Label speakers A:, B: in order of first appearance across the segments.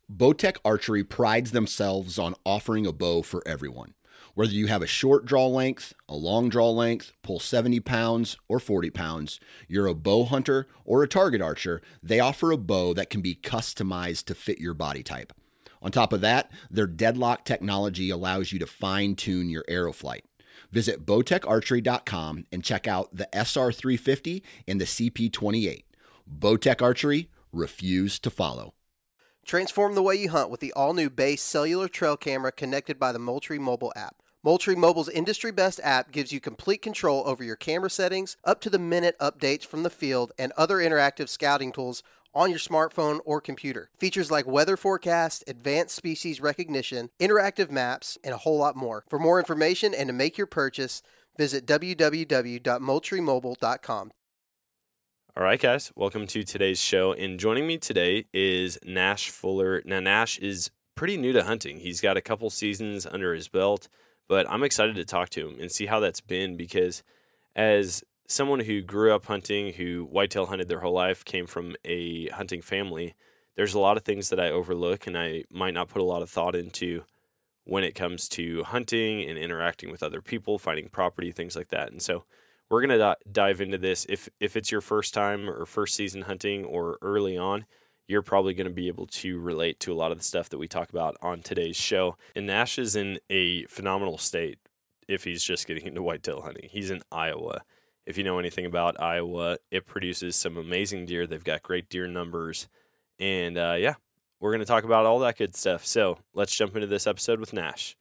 A: Bowtech Archery prides themselves on offering a bow for everyone. Whether you have a short draw length, a long draw length, pull 70 pounds or 40 pounds, you're a bow hunter or a target archer, they offer a bow that can be customized to fit your body type. On top of that, their deadlock technology allows you to fine-tune your arrow flight. Visit bowtecharchery.com and check out the SR350 and the CP28. Bowtech Archery, refuse to follow.
B: Transform the way you hunt with the all-new base cellular trail camera connected by the Moultrie mobile app. Moultrie Mobile's industry-best app gives you complete control over your camera settings, up-to-the-minute updates from the field, and other interactive scouting tools on your smartphone or computer. Features like weather forecast, advanced species recognition, interactive maps, and a whole lot more. For more information and to make your purchase, visit www.moultriemobile.com.
C: All right, guys, welcome to today's show. And joining me today is Nash Fuller. Now, Nash is pretty new to hunting. He's got a couple seasons under his belt, but I'm excited to talk to him and see how that's been, because as someone who grew up hunting, who whitetail hunted their whole life, came from a hunting family, there's a lot of things that I overlook and I might not put a lot of thought into when it comes to hunting and interacting with other people, finding property, things like that. And so we're going to dive into this. If it's your first time or first season hunting or early on, you're probably going to be able to relate to a lot of the stuff that we talk about on today's show. And Nash is in a phenomenal state if he's just getting into whitetail hunting. He's in Iowa. If you know anything about Iowa, it produces some amazing deer. They've got great deer numbers. And we're going to talk about all that good stuff. So let's jump into this episode with Nash.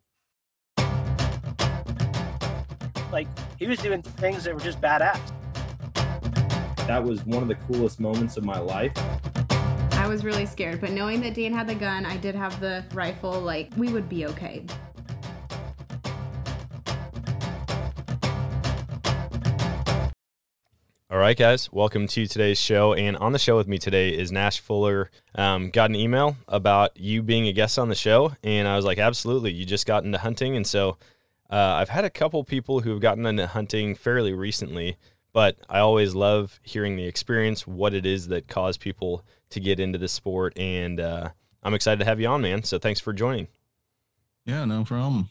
D: Like, he was doing things that were just badass.
E: That was one of the coolest moments of my life.
F: I was really scared, but knowing that Dan had the gun, I did have the rifle, like, we would be okay.
C: All right, guys, welcome to today's show. And on the show with me today is Nash Fuller. Got an email about you being a guest on the show, and I was like, absolutely. You just got into hunting, and so I've had a couple people who have gotten into hunting fairly recently, but I always love hearing the experience, what it is that caused people to get into the sport, and I'm excited to have you on, man. So thanks for joining.
G: Yeah, no problem.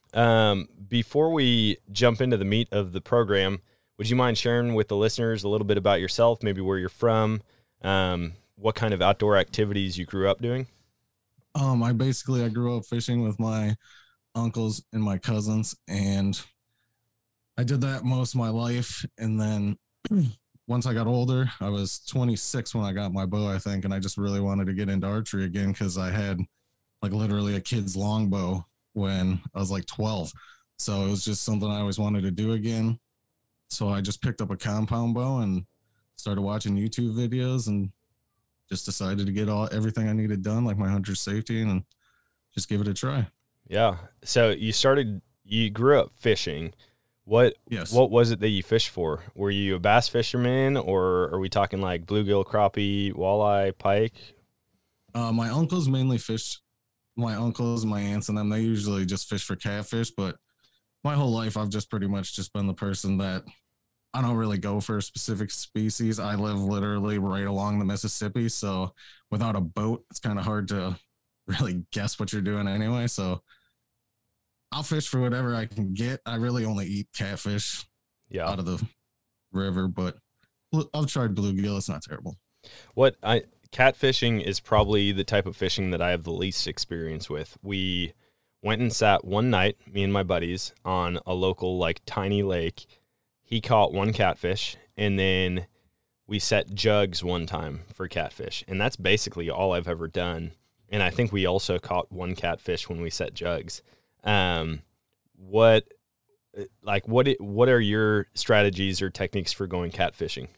C: Before we jump into the meat of the program, would you mind sharing with the listeners a little bit about yourself, maybe where you're from, what kind of outdoor activities you grew up doing?
G: I grew up fishing with my uncles and my cousins, and I did that most of my life. And then once I got older, I was 26 when I got my bow, I think, and I just really wanted to get into archery again because I had like literally a kid's longbow when I was like 12. So it was just something I always wanted to do again. So I just picked up a compound bow and started watching YouTube videos and just decided to get everything I needed done, like my hunter's safety, and just give it a try.
C: Yeah. So you grew up fishing.
G: Yes.
C: What was it that you fished for? Were you a bass fisherman, or are we talking like bluegill, crappie, walleye, pike?
G: My uncles mainly fished. My uncles, my aunts, and them, they usually just fish for catfish, but my whole life, I've just pretty much just been the person that I don't really go for a specific species. I live literally right along the Mississippi, so without a boat, it's kind of hard to really guess what you're doing anyway. So I'll fish for whatever I can get. I really only eat catfish out of the river, but I've tried bluegill. It's not terrible.
C: Catfishing is probably the type of fishing that I have the least experience with. We went and sat one night, me and my buddies, on a local, like, tiny lake. He caught one catfish, and then we set jugs one time for catfish. And that's basically all I've ever done. And I think we also caught one catfish when we set jugs. What are your strategies or techniques for going catfishing?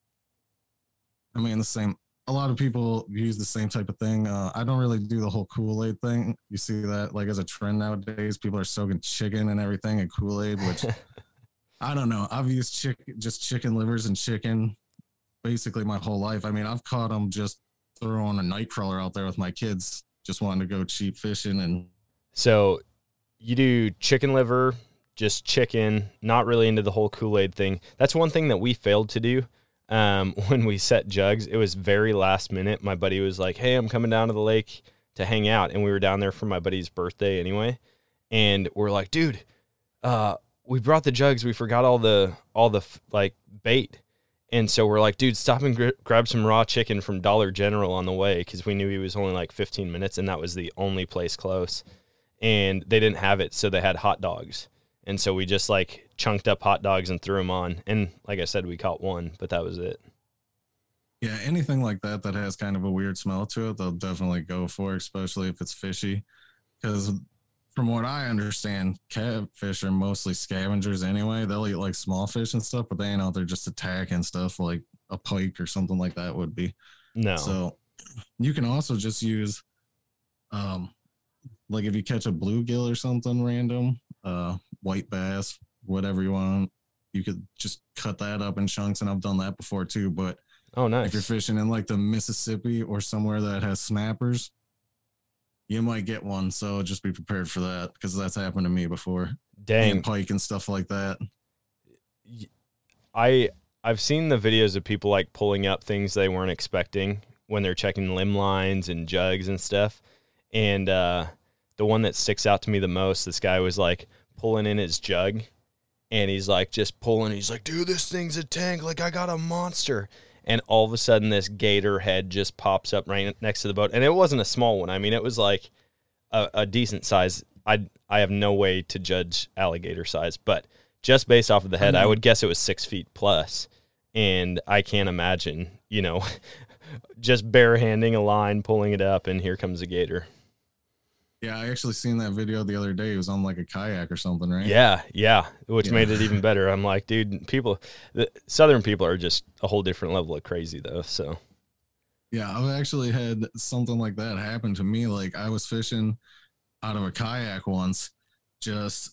G: I mean, the same. A lot of people use the same type of thing. I don't really do the whole Kool-Aid thing. You see that like as a trend nowadays. People are soaking chicken and everything in Kool-Aid, which I don't know. I've used chicken livers and chicken basically my whole life. I mean, I've caught them just throwing a night crawler out there with my kids, just wanting to go cheap fishing. And
C: so you do chicken liver, just chicken, not really into the whole Kool-Aid thing. That's one thing that we failed to do. When we set jugs, it was very last minute. My buddy was like, hey, I'm coming down to the lake to hang out, and we were down there for my buddy's birthday anyway. And we're like, dude, we brought the jugs. We forgot all the like bait. And so we're like, dude, stop and grab some raw chicken from Dollar General on the way, because we knew he was only like 15 minutes, and that was the only place close. And they didn't have it, so they had hot dogs. And so we just like chunked up hot dogs and threw them on. And like I said, we caught one, but that was it.
G: Yeah, anything like that has kind of a weird smell to it, they'll definitely go for, especially if it's fishy. Because from what I understand, catfish are mostly scavengers anyway. They'll eat like small fish and stuff, but they ain't out there just attacking stuff like a pike or something like that would be.
C: No.
G: So you can also just use, like if you catch a bluegill or something random, white bass, whatever you want, you could just cut that up in chunks, and I've done that before too. But
C: oh, nice.
G: if you're fishing in like the Mississippi or somewhere that has snappers, you might get one. So just be prepared for that, because that's happened to me before.
C: Dang.
G: And pike and stuff like that.
C: I've seen the videos of people like pulling up things they weren't expecting when they're checking limb lines and jugs and stuff. And the one that sticks out to me the most, this guy was like pulling in his jug, and he's like just pulling. He's like, dude, this thing's a tank. Like, I got a monster. And all of a sudden, this gator head just pops up right next to the boat. And it wasn't a small one. I mean, it was like a decent size. I have no way to judge alligator size, but just based off of the head, I would guess it was 6 feet plus. And I can't imagine, just barehanding a line, pulling it up, and here comes a gator.
G: Yeah, I actually seen that video the other day. It was on like a kayak or something, right?
C: Yeah, which made it even better. I'm like, dude, Southern people are just a whole different level of crazy, though. So,
G: yeah, I've actually had something like that happen to me. Like, I was fishing out of a kayak once, just,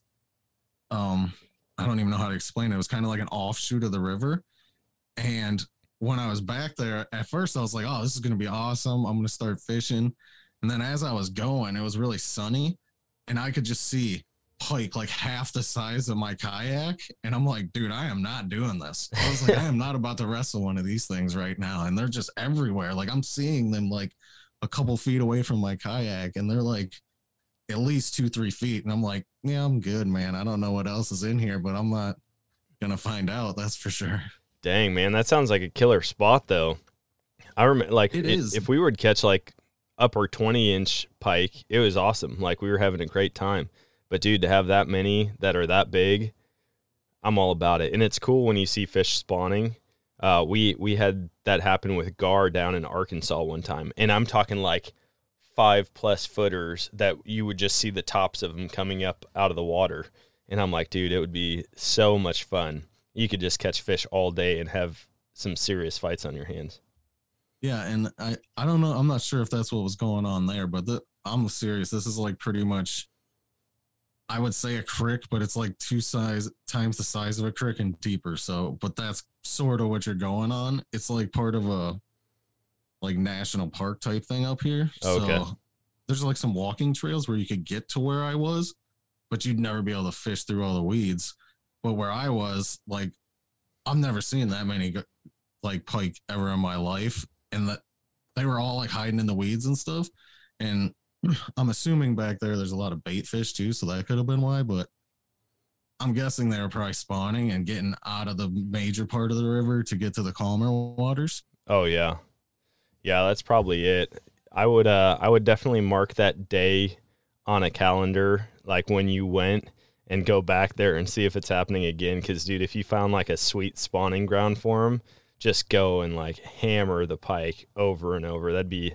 G: I don't even know how to explain it. It was kind of like an offshoot of the river. And when I was back there, at first I was like, oh, this is going to be awesome. I'm going to start fishing. And then as I was going, it was really sunny, and I could just see pike like half the size of my kayak. And I'm like, dude, I am not doing this. I was like, I am not about to wrestle one of these things right now. And they're just everywhere. Like, I'm seeing them like a couple feet away from my kayak, and they're like at least 2-3 feet. And I'm like, yeah, I'm good, man. I don't know what else is in here, but I'm not going to find out. That's for sure.
C: Dang, man, that sounds like a killer spot, though. I remember, like, if we would catch like upper 20-inch pike, it was awesome. Like, we were having a great time. But dude, to have that many that are that big, I'm all about it. And it's cool when you see fish spawning. We had that happen with gar down in Arkansas one time, and I'm talking like 5+ footers that you would just see the tops of them coming up out of the water. And I'm like, dude, it would be so much fun. You could just catch fish all day and have some serious fights on your hands.
G: Yeah, and I don't know. I'm not sure if that's what was going on there, but I'm serious. This is like pretty much, I would say a creek, but it's like 2 times the size of a creek and deeper. So, but that's sort of what you're going on. It's like part of a like national park type thing up here.
C: Okay.
G: So there's like some walking trails where you could get to where I was, but you'd never be able to fish through all the weeds. But where I was, like, I've never seen that many like pike ever in my life. And that they were all like hiding in the weeds and stuff. And I'm assuming back there's a lot of bait fish too, so that could have been why. But I'm guessing they were probably spawning and getting out of the major part of the river to get to the calmer waters.
C: Oh yeah, that's probably it. I would definitely mark that day on a calendar, like when you went, and go back there and see if it's happening again. Because dude, if you found like a sweet spawning ground for them, just go and like hammer the pike over and over. That'd be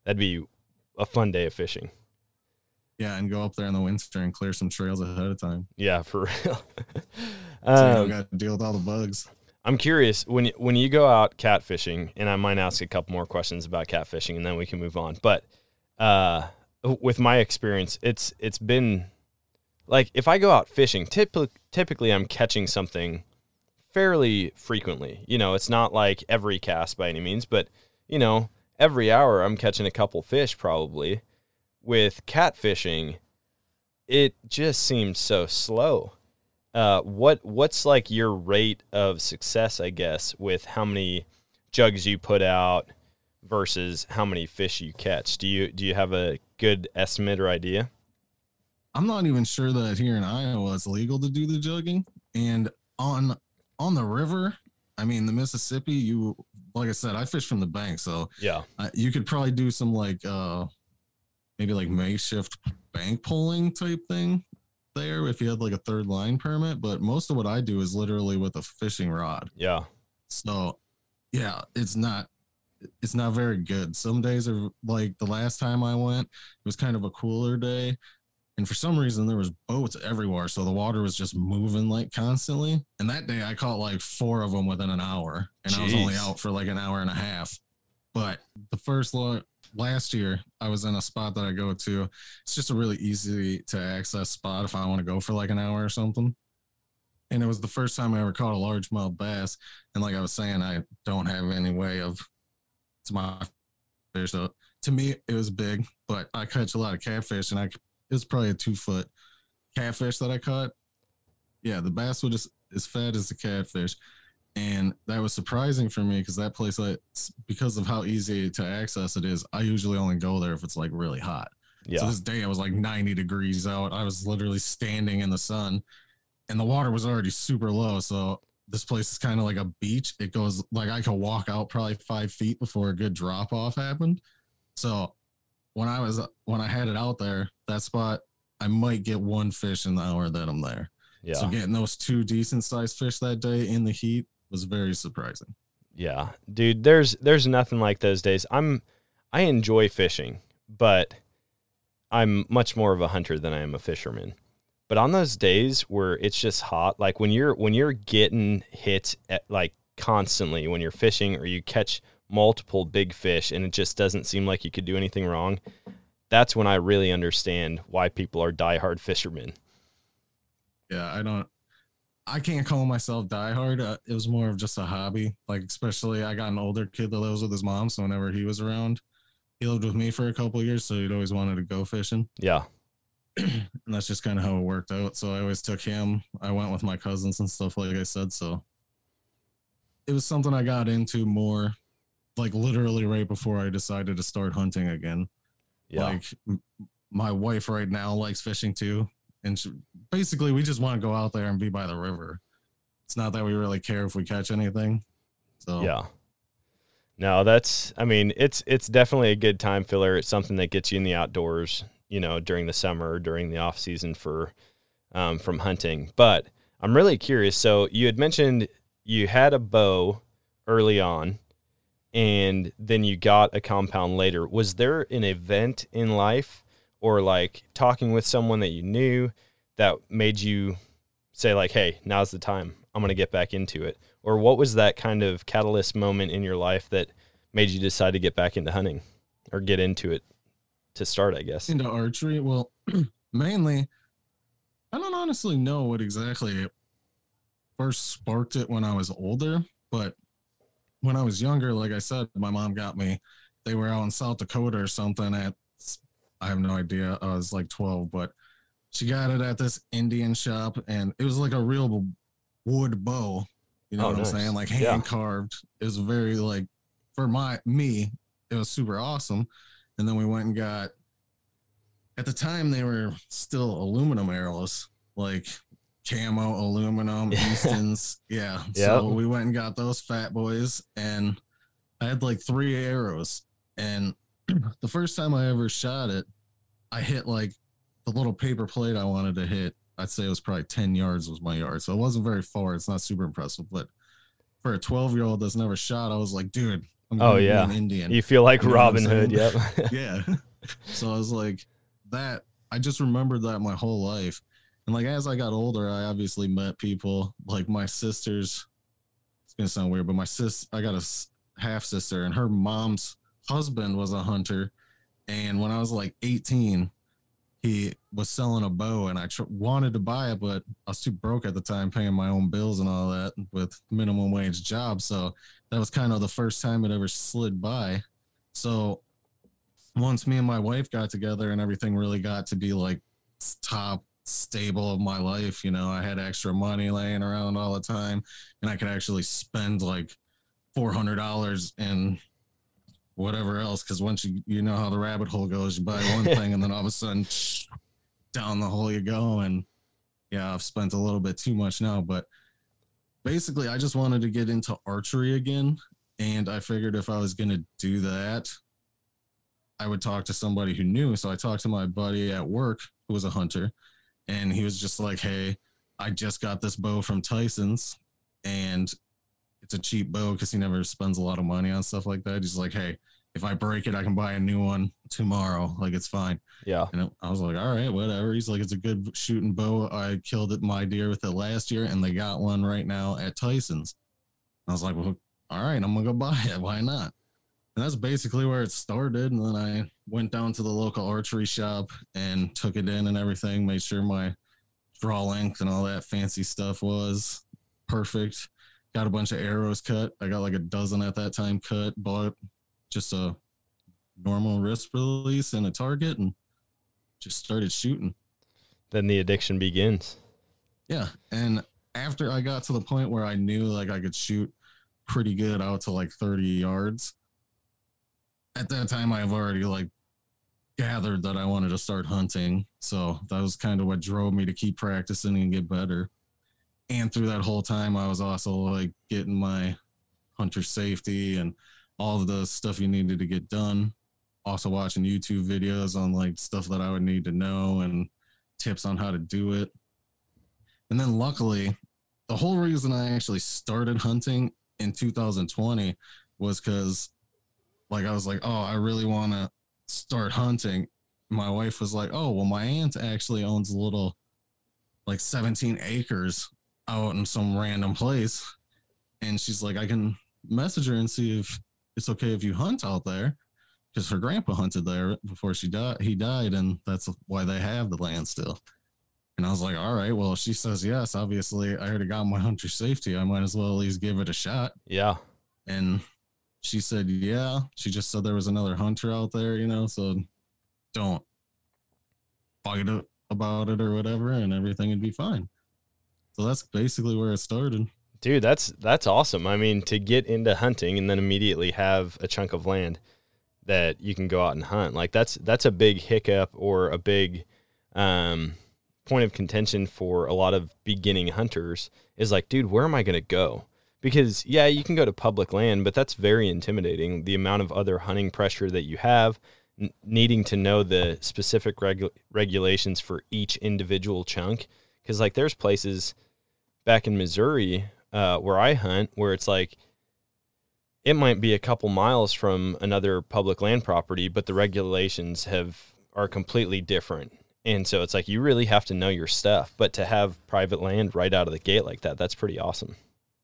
C: a fun day of fishing.
G: Yeah, and go up there in the winter and clear some trails ahead of time.
C: Yeah, for real.
G: So you don't got to deal with all the bugs.
C: I'm curious, when you go out catfishing, and I might ask a couple more questions about catfishing, and then we can move on. But with my experience, it's been like, if I go out fishing, typically I'm catching something fairly frequently. It's not like every cast by any means, but every hour I'm catching a couple fish probably. With catfishing, it just seems so slow. What's like your rate of success, I guess, with how many jugs you put out, versus how many fish you catch? Do you have a good estimate or idea?
G: I'm not even sure that here in Iowa it's legal to do the jugging. And on the river, I mean, the Mississippi, like I said, I fish from the bank, so
C: Yeah.
G: you could probably do some like maybe like makeshift bank pulling type thing there if you had like a third line permit. But most of what I do is literally with a fishing rod.
C: Yeah.
G: So yeah, it's not very good. Some days are like the last time I went, it was kind of a cooler day. And for some reason, there was boats everywhere, so the water was just moving like constantly. And that day, I caught like 4 of them within an hour, and I was only out for like an hour and a half. But the last year, I was in a spot that I go to. It's just a really easy to access spot if I want to go for like an hour or something. And it was the first time I ever caught a largemouth bass. And like I was saying, I don't have any way of it's my fish. So to me, it was big, but I catch a lot of catfish, and it was probably a 2-foot catfish that I caught. Yeah, the bass was just as fat as the catfish. And that was surprising for me because that place, because of how easy to access it is, I usually only go there if it's like really hot.
C: Yeah.
G: So this day I was like 90 degrees out. I was literally standing in the sun, and the water was already super low. So this place is kind of like a beach. It goes like I could walk out probably 5 feet before a good drop off happened. So when I had it out there, that spot, I might get 1 fish in the hour that I'm there.
C: Yeah.
G: So getting those 2 decent sized fish that day in the heat was very surprising.
C: Yeah, dude, there's nothing like those days. I enjoy fishing, but I'm much more of a hunter than I am a fisherman. But on those days where it's just hot, like when you're getting hit at like constantly when you're fishing, or you catch multiple big fish and it just doesn't seem like you could do anything wrong, that's when I really understand why people are diehard fishermen.
G: Yeah, I can't call myself diehard. It was more of just a hobby. Like, especially I got an older kid that lives with his mom, so whenever he was around, he lived with me for a couple of years, so he'd always wanted to go fishing.
C: Yeah.
G: And that's just kind of how it worked out. So I always took him. I went with my cousins and stuff, like I said. So it was something I got into more, like literally right before I decided to start hunting again.
C: Yeah.
G: Like my wife right now likes fishing too. And basically, we just want to go out there and be by the river. It's not that we really care if we catch anything. So
C: yeah. No, it's definitely a good time filler. It's something that gets you in the outdoors, during the summer, during the off season from hunting. But I'm really curious. So you had mentioned you had a bow early on, and then you got a compound later. Was there an event in life, or like talking with someone that you knew, that made you say like, hey, now's the time, I'm going to get back into it? Or what was that kind of catalyst moment in your life that made you decide to get back into hunting, or get into it to start, I guess?
G: Into archery? Well, mainly, I don't honestly know what exactly first sparked it when I was older, but when I was younger, like I said, my mom got me, they were out in South Dakota or something I have no idea. I was like 12, but she got it at this Indian shop, and it was like a real wood bow. You know what
C: nice.
G: I'm saying? Like hand carved. It was very like, for me, it was super awesome. And then we went and got, at the time they were still aluminum arrows, like camo aluminum, Easton's. Yeah.
C: Yep.
G: So we went and got those fat boys, and I had like 3 arrows, and the first time I ever shot it, I hit like the little paper plate I wanted to hit. I'd say it was probably 10 yards was my yard. So it wasn't very far. It's not super impressive, but for a 12-year-old that's never shot, I was like, dude, I'm going to be an Indian.
C: You feel like Robin Hood. Yep.
G: Yeah. So I was like, I just remembered that my whole life. And like, as I got older, I obviously met people like my sisters. It's going to sound weird, but I got a half sister, and her mom's husband was a hunter, and when I was like 18, he was selling a bow, and I wanted to buy it, but I was too broke at the time paying my own bills and all that with minimum wage jobs. So that was kind of the first time it ever slid by. So once me and my wife got together and everything really got to be like top stable of my life, I had extra money laying around all the time, and I could actually spend like $400 in whatever else. Because once you know how the rabbit hole goes, you buy one thing and then all of a sudden down the hole you go. And yeah, I've spent a little bit too much now, but basically I just wanted to get into archery again. And I figured if I was going to do that, I would talk to somebody who knew. So I talked to my buddy at work who was a hunter, and he was just like, hey, I just got this bow from Tyson's, and it's a cheap bow because he never spends a lot of money on stuff like that. He's like, hey, if I break it, I can buy a new one tomorrow. Like, it's fine.
H: Yeah.
G: And I was like, all right, whatever. He's like, it's a good shooting bow. I killed my deer with it last year, and they got one right now at Tyson's. I was like, well, all right, I'm going to go buy it. Why not? And that's basically where it started. And then I went down to the local archery shop and took it in and everything, made sure my draw length and all that fancy stuff was perfect. Got a bunch of arrows cut. I got like a dozen at that time cut, bought just a normal wrist release and a target, and just started shooting.
H: Then the addiction begins.
G: Yeah. And after I got to the point where I knew like I could shoot pretty good out to like 30 yards, at that time I've already like gathered that I wanted to start hunting. So that was kind of what drove me to keep practicing and get better. And through that whole time, I was also like getting my hunter safety and all of the stuff you needed to get done. Also watching YouTube videos on like stuff that I would need to know and tips on how to do it. And then luckily, the whole reason I actually started hunting in 2020 was because like I was like, oh, I really want to start hunting. My wife was like, oh, well, my aunt actually owns a little like 17 acres out in some random place. And she's like, I can message her and see if it's okay if you hunt out there. Because her grandpa hunted there before he died, and that's why they have the land still. And I was like, all right, well, if she says yes, obviously I already got my hunter safety. I might as well at least give it a shot.
H: Yeah.
G: And she said, yeah. She just said there was another hunter out there, you know, so don't fight about it or whatever, and everything would be fine. So that's basically where it started.
H: Dude, that's awesome. I mean, to get into hunting and then immediately have a chunk of land that you can go out and hunt, like that's a big hiccup or a big point of contention for a lot of beginning hunters is like, dude, where am I going to go? Because, yeah, you can go to public land, but that's very intimidating. The amount of other hunting pressure that you have, needing to know the specific regulations for each individual chunk. Because, like, there's places back in Missouri where I hunt where it's like it might be a couple miles from another public land property, but the regulations are completely different. And so it's like you really have to know your stuff. But to have private land right out of the gate like that, that's pretty awesome.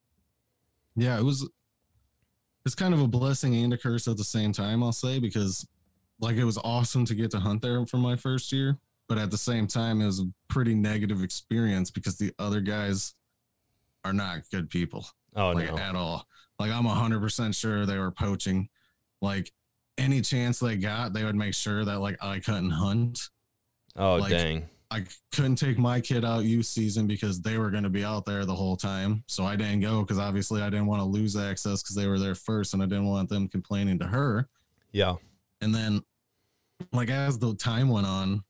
G: Yeah, it's kind of a blessing and a curse at the same time, I'll say, because like it was awesome to get to hunt there for my first year, but at the same time, it was a pretty negative experience because the other guys are not good people.
H: Oh,
G: like,
H: no.
G: At all. Like, I'm 100% sure they were poaching. Like, any chance they got, they would make sure that like I couldn't hunt.
H: Oh,
G: like,
H: dang.
G: I couldn't take my kid out youth season because they were going to be out there the whole time. So I didn't go because obviously I didn't want to lose access because they were there first and I didn't want them complaining to her.
H: Yeah.
G: And then like as the time went on,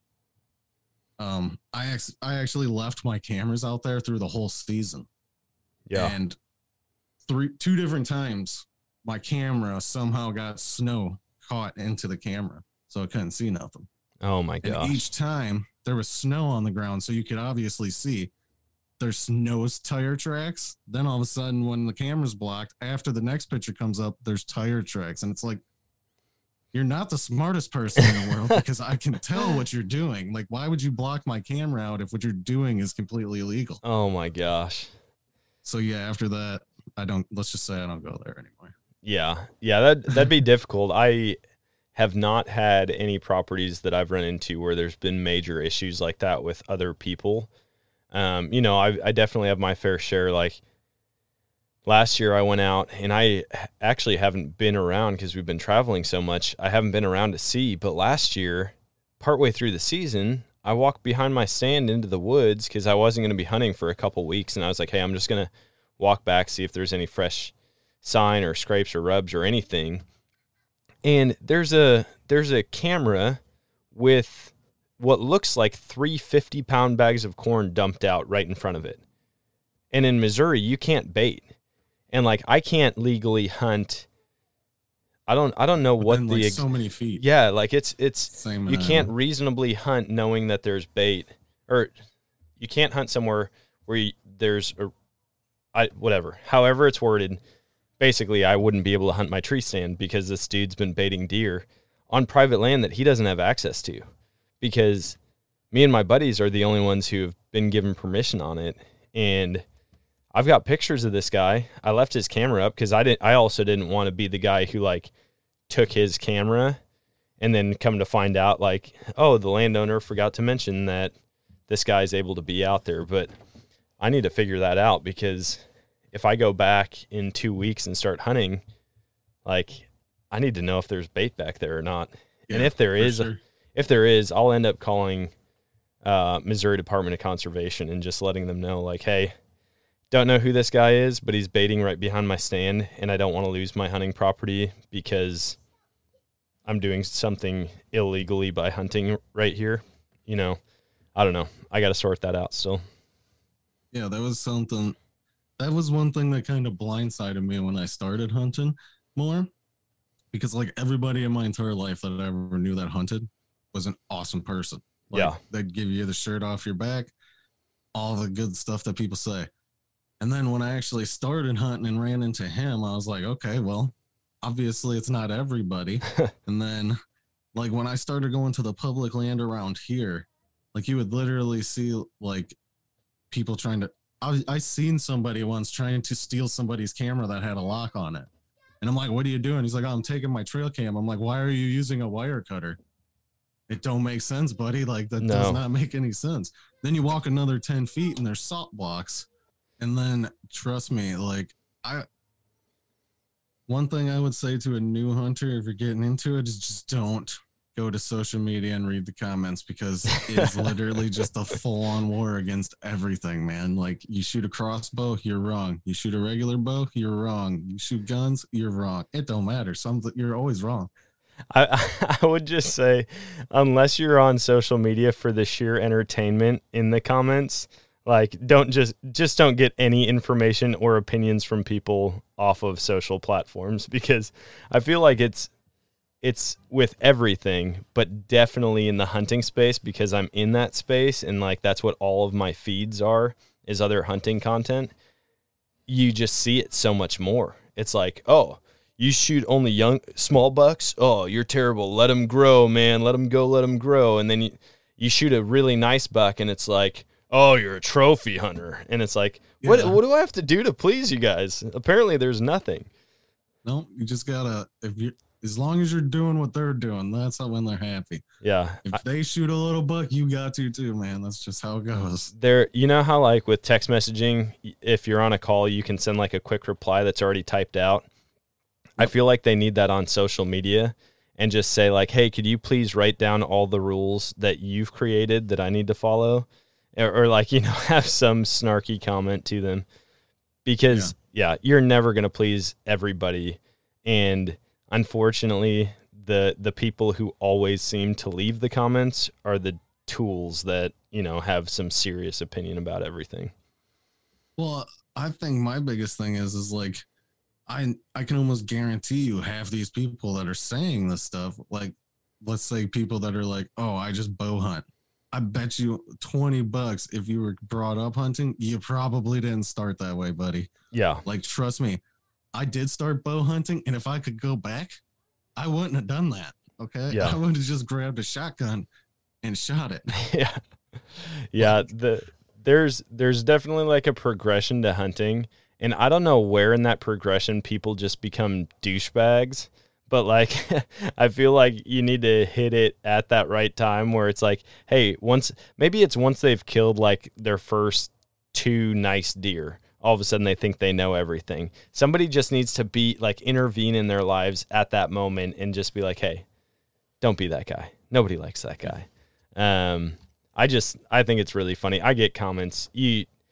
G: I actually left my cameras out there through the whole season.
H: Yeah.
G: And two different times my camera somehow got snow caught into the camera. So I couldn't see nothing.
H: Oh my gosh.
G: And each time there was snow on the ground, so you could obviously see there's nose tire tracks. Then all of a sudden, when the camera's blocked, after the next picture comes up, there's tire tracks. And it's like, you're not the smartest person in the world because I can tell what you're doing. Like, why would you block my camera out if what you're doing is completely illegal?
H: Oh my gosh.
G: So yeah, after that, let's just say I don't go there anymore.
H: Yeah. Yeah, that'd be difficult. I have not had any properties that I've run into where there's been major issues like that with other people. You know, I definitely have my fair share. Like last year I went out and I actually haven't been around because we've been traveling so much. I haven't been around to see, but last year, partway through the season, I walked behind my stand into the woods because I wasn't going to be hunting for a couple weeks. And I was like, hey, I'm just going to walk back, see if there's any fresh sign or scrapes or rubs or anything. And there's a camera with what looks like 3 50-pound bags of corn dumped out right in front of it. And in Missouri, you can't bait. And like I can't legally hunt. I don't know what
G: Within, like, so many feet.
H: Yeah, like it's
G: Same
H: you can't reasonably hunt knowing that there's bait, or you can't hunt somewhere where there's whatever. However it's worded, basically I wouldn't be able to hunt my tree stand because this dude's been baiting deer on private land that he doesn't have access to, because me and my buddies are the only ones who have been given permission on it. And I've got pictures of this guy. I left his camera up because I also didn't want to be the guy who like took his camera and then come to find out like, oh, the landowner forgot to mention that this guy's able to be out there. But I need to figure that out, because if I go back in 2 weeks and start hunting, like I need to know if there's bait back there or not.
G: Yeah,
H: and if there
G: sure.
H: is, I'll end up calling Missouri Department of Conservation and just letting them know like, hey, don't know who this guy is, but he's baiting right behind my stand, and I don't want to lose my hunting property because I'm doing something illegally by hunting right here. You know, I don't know. I got to sort that out still.
G: Yeah, that was one thing that kind of blindsided me when I started hunting more, because like everybody in my entire life that I ever knew that hunted was an awesome person. Like,
H: yeah.
G: They'd give you the shirt off your back, all the good stuff that people say. And then when I actually started hunting and ran into him, I was like, okay, well, obviously it's not everybody. And then like when I started going to the public land around here, like you would literally see like people trying to, I seen somebody once trying to steal somebody's camera that had a lock on it. And I'm like, what are you doing? He's like, oh, I'm taking my trail cam. I'm like, why are you using a wire cutter? It don't make sense, buddy. Like that does not make any sense. Then you walk another 10 feet and there's salt blocks. And then trust me, like one thing I would say to a new hunter, if you're getting into it, is just don't go to social media and read the comments, because it's literally just a full-on war against everything, man. Like you shoot a crossbow, you're wrong. You shoot a regular bow, you're wrong. You shoot guns, you're wrong. It don't matter. You're always wrong.
H: I would just say, unless you're on social media for the sheer entertainment in the comments, like don't get any information or opinions from people off of social platforms, because I feel like it's with everything, but definitely in the hunting space, because I'm in that space and like that's what all of my feeds are, is other hunting content. You just see it so much more. It's like, oh, you shoot only young small bucks? Oh, you're terrible. Let them grow, man. Let them go, let them grow. And then you shoot a really nice buck and it's like, oh, you're a trophy hunter. And it's like, what do I have to do to please you guys? Apparently there's nothing.
G: No, you just gotta, as long as you're doing what they're doing, that's when they're happy.
H: Yeah.
G: If they shoot a little buck, you got to too, man. That's just how it goes.
H: You know how like with text messaging, if you're on a call, you can send like a quick reply that's already typed out. I feel like they need that on social media, and just say like, hey, could you please write down all the rules that you've created that I need to follow? Or like, you know, have some snarky comment to them, because you're never going to please everybody. And unfortunately, the people who always seem to leave the comments are the tools that, you know, have some serious opinion about everything.
G: Well, I think my biggest thing is like, I can almost guarantee you half these people that are saying this stuff, like, let's say people that are like, oh, I just bow hunt. I bet you $20 if you were brought up hunting, you probably didn't start that way, buddy.
H: Yeah.
G: Like, trust me, I did start bow hunting, and if I could go back, I wouldn't have done that. Okay.
H: Yeah.
G: I would have just grabbed a shotgun and shot it.
H: Yeah. Yeah. There's definitely like a progression to hunting. And I don't know where in that progression people just become douchebags, but like, I feel like you need to hit it at that right time where it's like, hey, once they've killed like their first 2 nice deer, all of a sudden they think they know everything. Somebody just needs to be like intervene in their lives at that moment and just be like, hey, don't be that guy. Nobody likes that guy. I think it's really funny. I get comments.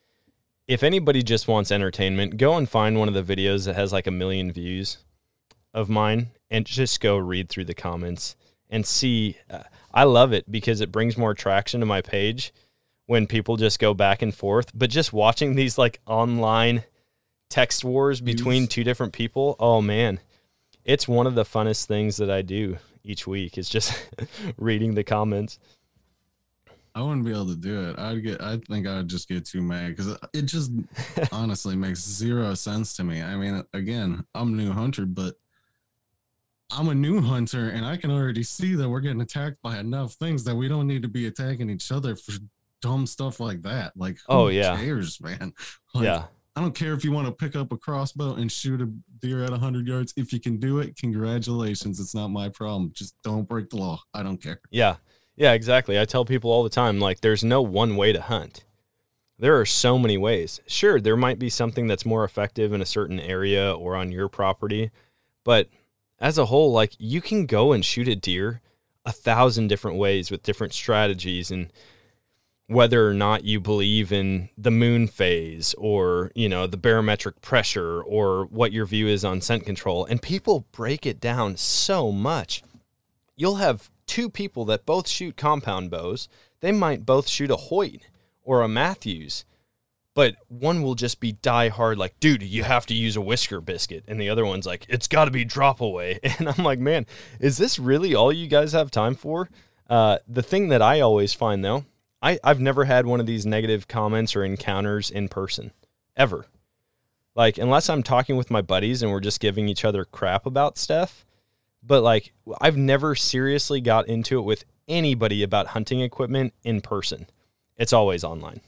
H: If anybody just wants entertainment, go and find one of the videos that has like 1 million views of mine and just go read through the comments and see. I love it because it brings more traction to my page when people just go back and forth. But just watching these like online text wars between two different people, oh man, it's one of the funnest things that I do each week. It's just reading the comments.
G: I wouldn't be able to do it. I think I would just get too mad because it just honestly makes zero sense to me. I mean, again, I'm a new hunter, but I'm a new hunter and I can already see that we're getting attacked by enough things that we don't need to be attacking each other for dumb stuff like that. Like, who cares, man? Like,
H: yeah.
G: I don't care if you want to pick up a crossbow and shoot a deer at 100 yards. If you can do it, congratulations. It's not my problem. Just don't break the law. I don't care.
H: Yeah. Yeah, exactly. I tell people all the time, like, there's no one way to hunt. There are so many ways. Sure, there might be something that's more effective in a certain area or on your property, but as a whole, like, you can go and shoot a deer 1,000 different ways with different strategies, and whether or not you believe in the moon phase or, you know, the barometric pressure or what your view is on scent control, and people break it down so much. You'll have two people that both shoot compound bows. They might both shoot a Hoyt or a Matthews, but one will just be die hard like, dude, you have to use a whisker biscuit. And the other one's like, it's got to be drop away. And I'm like, man, is this really all you guys have time for? The thing that I always find, though, I've never had one of these negative comments or encounters in person, ever. Like, unless I'm talking with my buddies and we're just giving each other crap about stuff. But, like, I've never seriously got into it with anybody about hunting equipment in person. It's always online.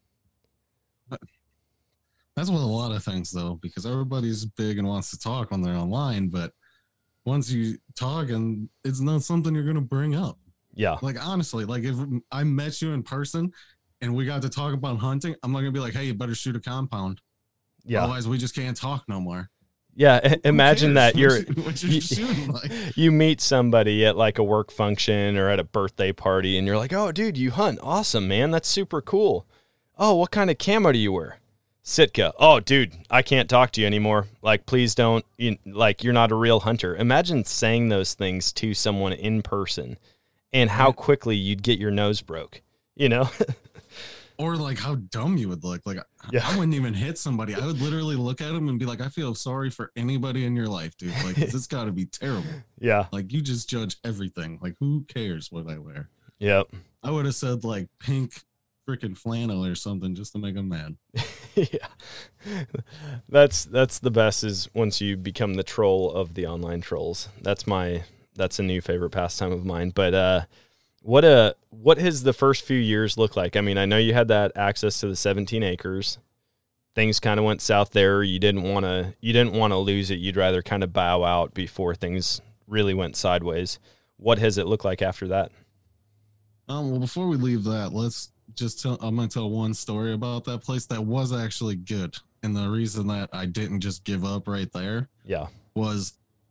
G: That's with a lot of things, though, because everybody's big and wants to talk when they're online. But once you talk, and it's not something you're going to bring up.
H: Yeah.
G: Like, honestly, like, if I met you in person and we got to talk about hunting, I'm not going to be like, hey, you better shoot a compound.
H: Yeah.
G: Otherwise, we just can't talk no more.
H: Yeah, imagine that
G: what you're shooting like.
H: You meet somebody at like a work function or at a birthday party and you're like, oh, dude, you hunt. Awesome, man. That's super cool. Oh, what kind of camo do you wear? Sitka. Oh, dude, I can't talk to you anymore. Like, please don't, you're not a real hunter. Imagine saying those things to someone in person and how quickly you'd get your nose broke, you know?
G: Or like how dumb you would look. Like, I wouldn't even hit somebody. I would literally look at him and be like, I feel sorry for anybody in your life, dude. Like, this got to be terrible.
H: Yeah.
G: Like, you just judge everything. Like, who cares what I wear?
H: Yep.
G: I would have said like pink freaking flannel or something just to make them mad.
H: Yeah. That's the best is once you become the troll of the online trolls. That's a new favorite pastime of mine. But, what has the first few years looked like? I mean, I know you had that access to the 17 acres. Things kind of went south there. You didn't want to lose it. You'd rather kind of bow out before things really went sideways. What has it looked like after that?
G: Well, before we leave that, let's just I'm going to tell one story about that place that was actually good. And the reason that I didn't just give up right there was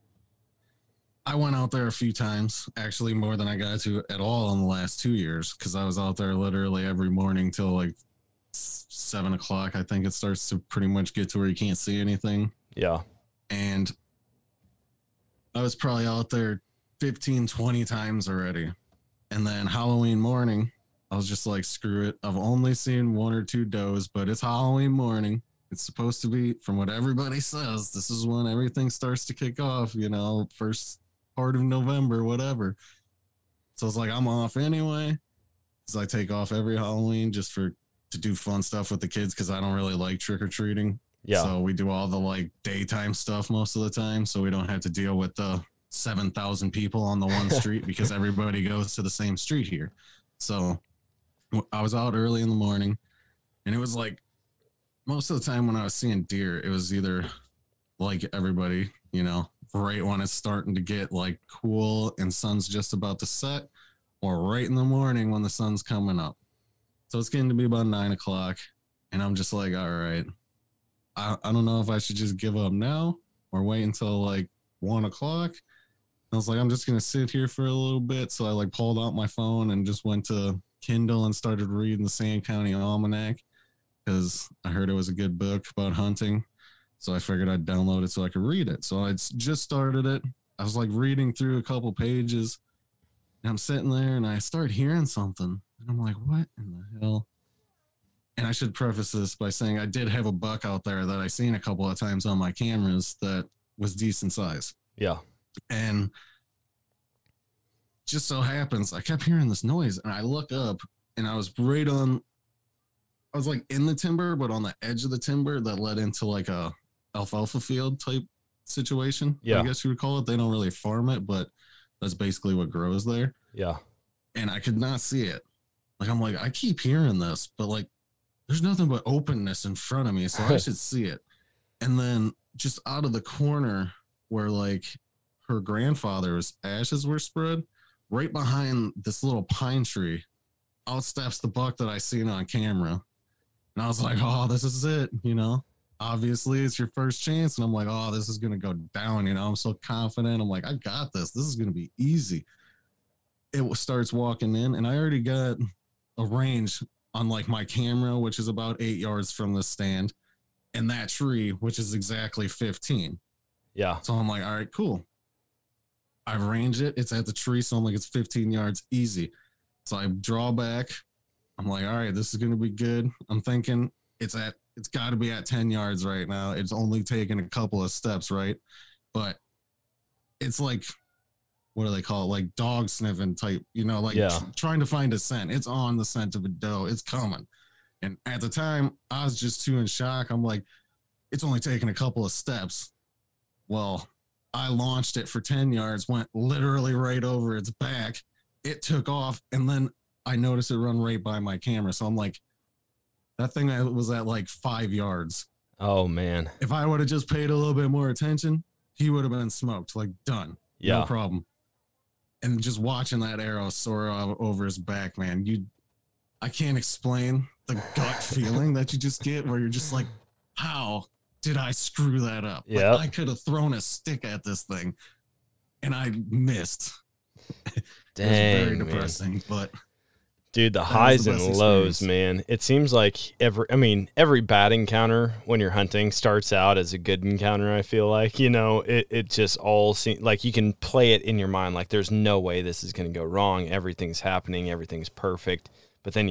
G: I went out there a few times, actually more than I got to at all in the last 2 years, because I was out there literally every morning till like 7 o'clock. I think it starts to pretty much get to where you can't see anything.
H: Yeah.
G: And I was probably out there 15, 20 times already. And then Halloween morning, I was just like, screw it. I've only seen 1 or 2 does, but it's Halloween morning. It's supposed to be, from what everybody says, this is when everything starts to kick off, you know, first part of November, whatever. So it's like, I'm off anyway. So I take off every Halloween just to do fun stuff with the kids because I don't really like trick-or-treating.
H: Yeah.
G: So we do all the like daytime stuff most of the time, so we don't have to deal with the 7,000 people on the one street because everybody goes to the same street here. So I was out early in the morning, and it was like most of the time when I was seeing deer, it was either like everybody, you know, right when it's starting to get like cool and sun's just about to set, or right in the morning when the sun's coming up. So it's getting to be about 9 o'clock, and I'm just like, all right, I don't know if I should just give up now or wait until like 1 o'clock. I was like, I'm just going to sit here for a little bit. So I like pulled out my phone and just went to Kindle and started reading the Sand County Almanac because I heard it was a good book about hunting. So I figured I'd download it so I could read it. So I just started it. I was like reading through a couple pages, and I'm sitting there and I start hearing something. And I'm like, what in the hell? And I should preface this by saying I did have a buck out there that I seen a couple of times on my cameras that was decent size.
H: Yeah.
G: And just so happens, I kept hearing this noise, and I look up, and I was like in the timber, but on the edge of the timber that led into like a alfalfa field type situation.
H: Yeah.
G: I guess you would call it. They don't really farm it, but that's basically what grows there.
H: Yeah.
G: And I could not see it. Like, I'm like, I keep hearing this, but like, there's nothing but openness in front of me, so I should see it. And then just out of the corner where like her grandfather's ashes were spread, right behind this little pine tree, out steps the buck that I seen on camera. And I was like, oh, this is it, Obviously, it's your first chance. And I'm like, oh, this is going to go down, I'm so confident. I'm like, I got this. This is going to be easy. It starts walking in, and I already got a range on like my camera, which is about 8 yards from the stand, and that tree, which is exactly 15.
H: Yeah.
G: So I'm like, all right, cool. I range it. It's at the tree, so I'm like, it's 15 yards, easy. So I draw back. I'm like, all right, this is going to be good. I'm thinking it's got to be at 10 yards right now. It's only taken a couple of steps, right? But it's like, what do they call it? Like dog sniffing type, trying to find a scent. It's on the scent of a doe. It's coming. And at the time, I was just too in shock. I'm like, it's only taken a couple of steps. Well, I launched it for 10 yards, went literally right over its back. It took off, and then I noticed it run right by my camera. So I'm like, that thing was at like 5 yards.
H: Oh, man.
G: If I would have just paid a little bit more attention, he would have been smoked. Like, done.
H: Yeah.
G: No problem. And just watching that arrow soar over his back, man, I can't explain the gut feeling that you just get where you're just like, how did I screw that up?
H: Yeah.
G: Like, I could have thrown a stick at this thing, and I missed.
H: Dang,
G: it was very depressing, but
H: dude, the highs and lows, man. It seems like every bad encounter when you're hunting starts out as a good encounter. I feel like, it just all seems like you can play it in your mind. Like there's no way this is going to go wrong. Everything's happening. Everything's perfect. But then,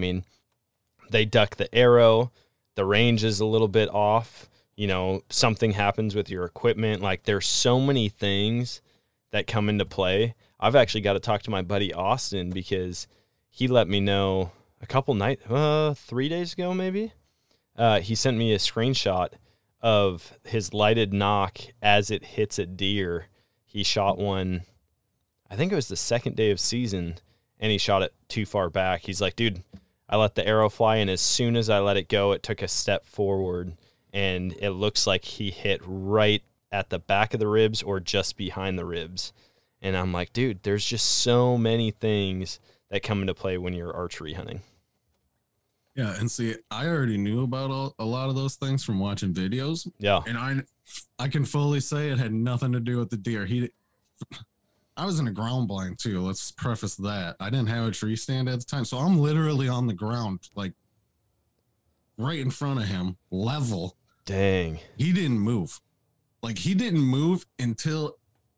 H: they duck the arrow. The range is a little bit off. Something happens with your equipment. Like there's so many things that come into play. I've actually got to talk to my buddy Austin because he let me know a couple 3 days ago, maybe. He sent me a screenshot of his lighted knock as it hits a deer. He shot one, I think it was the second day of season, and he shot it too far back. He's like, dude, I let the arrow fly, and as soon as I let it go, it took a step forward, and it looks like he hit right at the back of the ribs or just behind the ribs. And I'm like, dude, there's just so many things that come into play when you're archery hunting.
G: Yeah, and see, I already knew about a lot of those things from watching videos.
H: Yeah.
G: And I can fully say it had nothing to do with the deer. I was in a ground blind too. Let's preface that. I didn't have a tree stand at the time. So I'm literally on the ground, like right in front of him, level.
H: Dang.
G: He didn't move. Like he didn't move until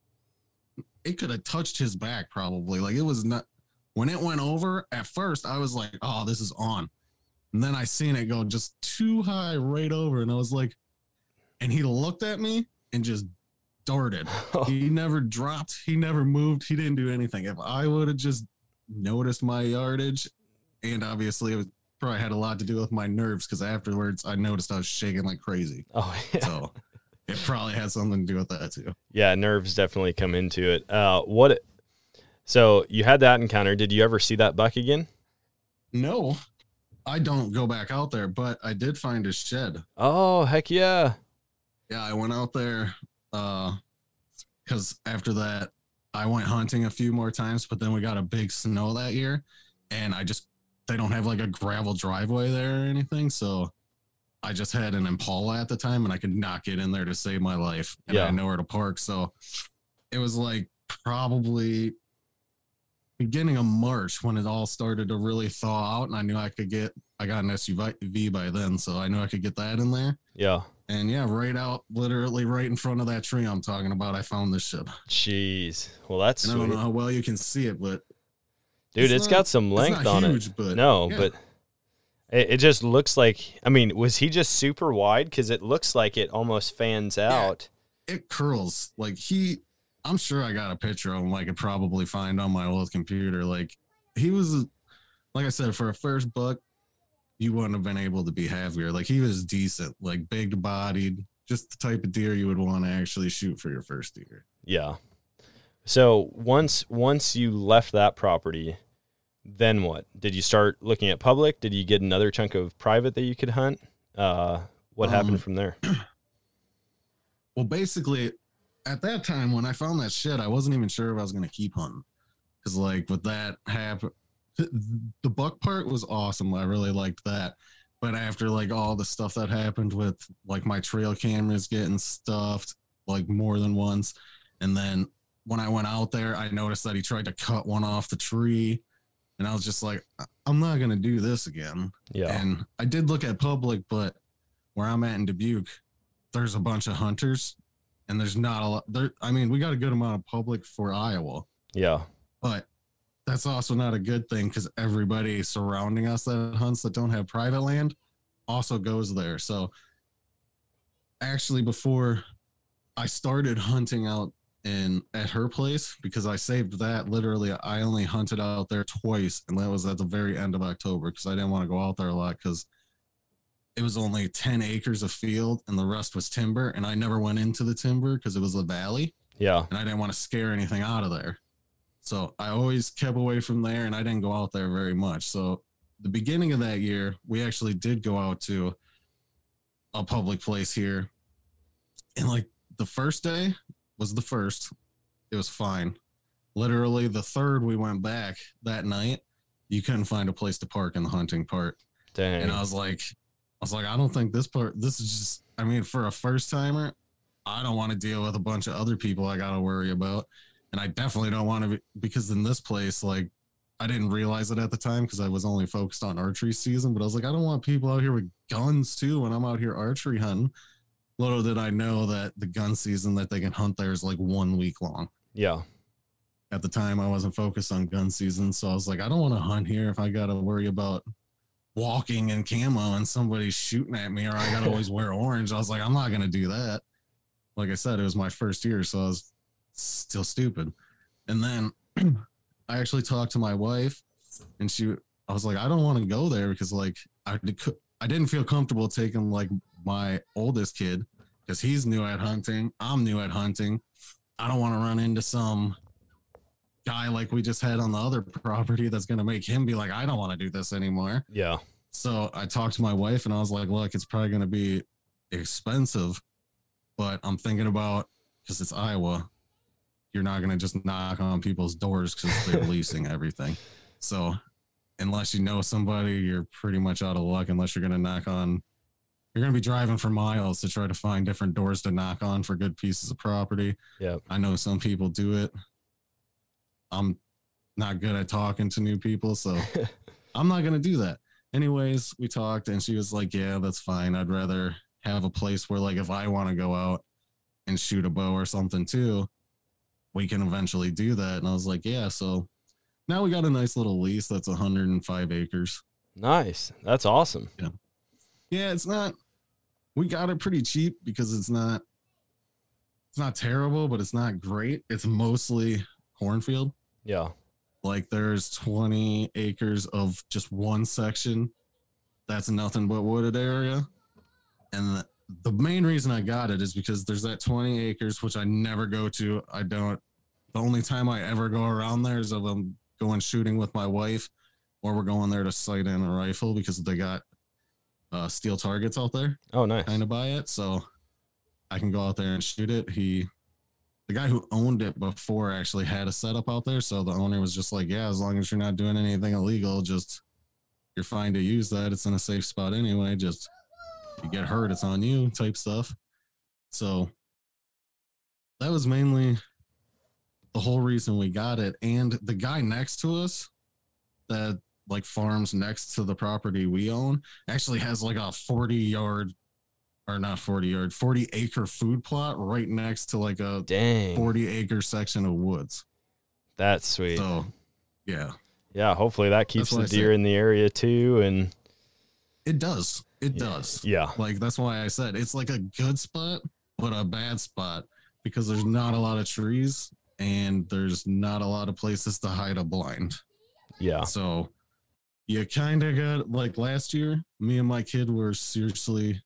G: it could have touched his back probably. Like it was not, when it went over, at first I was like, oh, this is on. And then I seen it go just too high right over. And I was like, and he looked at me and just darted. He never dropped. He never moved. He didn't do anything. If I would have just noticed my yardage, and obviously it was probably had a lot to do with my nerves because afterwards I noticed I was shaking like crazy.
H: Oh, yeah.
G: So it probably had something to do with that too.
H: Yeah, nerves definitely come into it. So you had that encounter. Did you ever see that buck again?
G: No, I don't go back out there, but I did find his shed.
H: Oh, heck yeah.
G: Yeah, I went out there because after that, I went hunting a few more times, but then we got a big snow that year, and they don't have like a gravel driveway there or anything, so I just had an Impala at the time, and I could not get in there to save my life, and I had nowhere to park, so it was like probably beginning of March when it all started to really thaw out, and I knew I got an SUV by then, so I knew I could get that in there.
H: Yeah.
G: And yeah, literally right in front of that tree I'm talking about, I found this shit.
H: Jeez. Well, that's
G: and
H: sweet.
G: I don't know how well you can see it, but
H: dude, it's got some length on
G: huge,
H: it.
G: But
H: no,
G: yeah.
H: but it just looks like, I mean, was he just super wide? Because it looks like it almost fans out.
G: It curls. Like I'm sure I got a picture of him I could probably find on my old computer. Like he was, like I said, for a first buck, you wouldn't have been able to be heavier. Like he was decent, like big bodied, just the type of deer you would want to actually shoot for your first deer.
H: Yeah. So once you left that property, then what? Did you start looking at public? Did you get another chunk of private that you could hunt? What happened from there?
G: Well, basically, at that time when I found that shit, I wasn't even sure if I was going to keep hunting. Because, like, with that happen, the buck part was awesome. I really liked that. But after, like, all the stuff that happened with, like, my trail cameras getting stuffed, like, more than once. And then when I went out there, I noticed that he tried to cut one off the tree. And I was just like, I'm not going to do this again.
H: Yeah.
G: And I did look at public, but where I'm at in Dubuque, there's a bunch of hunters. And there's not a lot there. I mean, we got a good amount of public for Iowa.
H: Yeah.
G: But that's also not a good thing because everybody surrounding us that hunts that don't have private land also goes there. So actually, before I started hunting out at her place, because I saved that, literally, I only hunted out there twice, and that was at the very end of October because I didn't want to go out there a lot because it was only 10 acres of field and the rest was timber, and I never went into the timber because it was a valley.
H: Yeah.
G: And I didn't want to scare anything out of there. So I always kept away from there, and I didn't go out there very much. So the beginning of that year, we actually did go out to a public place here. And like the first day was the first. It was fine. Literally the third we went back that night, you couldn't find a place to park in the hunting part.
H: Dang.
G: And I was like, I don't think this is just, I mean, for a first timer, I don't want to deal with a bunch of other people I got to worry about. And I definitely don't want to be, because in this place, like, I didn't realize it at the time because I was only focused on archery season, but I was like, I don't want people out here with guns too when I'm out here archery hunting. Little did I know that the gun season that they can hunt there is like 1 week long.
H: Yeah.
G: At the time, I wasn't focused on gun season, so I was like, I don't want to hunt here if I got to worry about walking in camo and somebody's shooting at me, or I got to always wear orange. I was like, I'm not going to do that. Like I said, it was my first year, so I was still stupid. And then I actually talked to my wife, and I was like, I don't want to go there because like I didn't feel comfortable taking like my oldest kid because he's new at hunting. I'm new at hunting. I don't want to run into some guy like we just had on the other property that's going to make him be like, I don't want to do this anymore.
H: Yeah.
G: So I talked to my wife and I was like, look, it's probably going to be expensive, but I'm thinking about, because it's Iowa, you're not going to just knock on people's doors because they're leasing everything. So unless you know somebody, you're pretty much out of luck unless you're going to you're going to be driving for miles to try to find different doors to knock on for good pieces of property.
H: Yeah.
G: I know some people do it. I'm not good at talking to new people, so I'm not going to do that. Anyways, we talked and she was like, yeah, that's fine. I'd rather have a place where like if I want to go out and shoot a bow or something too, we can eventually do that. And I was like, yeah. So now we got a nice little lease that's 105 acres.
H: Nice. That's awesome.
G: Yeah. Yeah, we got it pretty cheap because it's not terrible, but it's not great. It's mostly cornfield.
H: Yeah.
G: Like there's 20 acres of just one section that's nothing but wooded area. And the main reason I got it is because there's that 20 acres, which I never go to. The only time I ever go around there is if I'm going shooting with my wife or we're going there to sight in a rifle because they got steel targets out there.
H: Oh, nice.
G: Kind of by it. So I can go out there and shoot it. The guy who owned it before actually had a setup out there. So the owner was just like, yeah, as long as you're not doing anything illegal, just you're fine to use that. It's in a safe spot anyway. Just if you get hurt, it's on you type stuff. So that was mainly the whole reason we got it. And the guy next to us that like farms next to the property we own actually has like a 40-yard or not 40 acre food plot right next to like a
H: Dang.
G: 40 acre section of woods.
H: That's sweet.
G: So, yeah.
H: Yeah, hopefully that keeps
G: That's
H: the
G: what I
H: deer
G: said.
H: in the area too. And
G: It does. It does.
H: yeah,
G: Like, that's why I said it's like a good spot, but a bad spot because there's not a lot of trees and there's not a lot of places to hide a blind.
H: yeah,
G: So you kind of got, like, last year, me and my kid were seriously,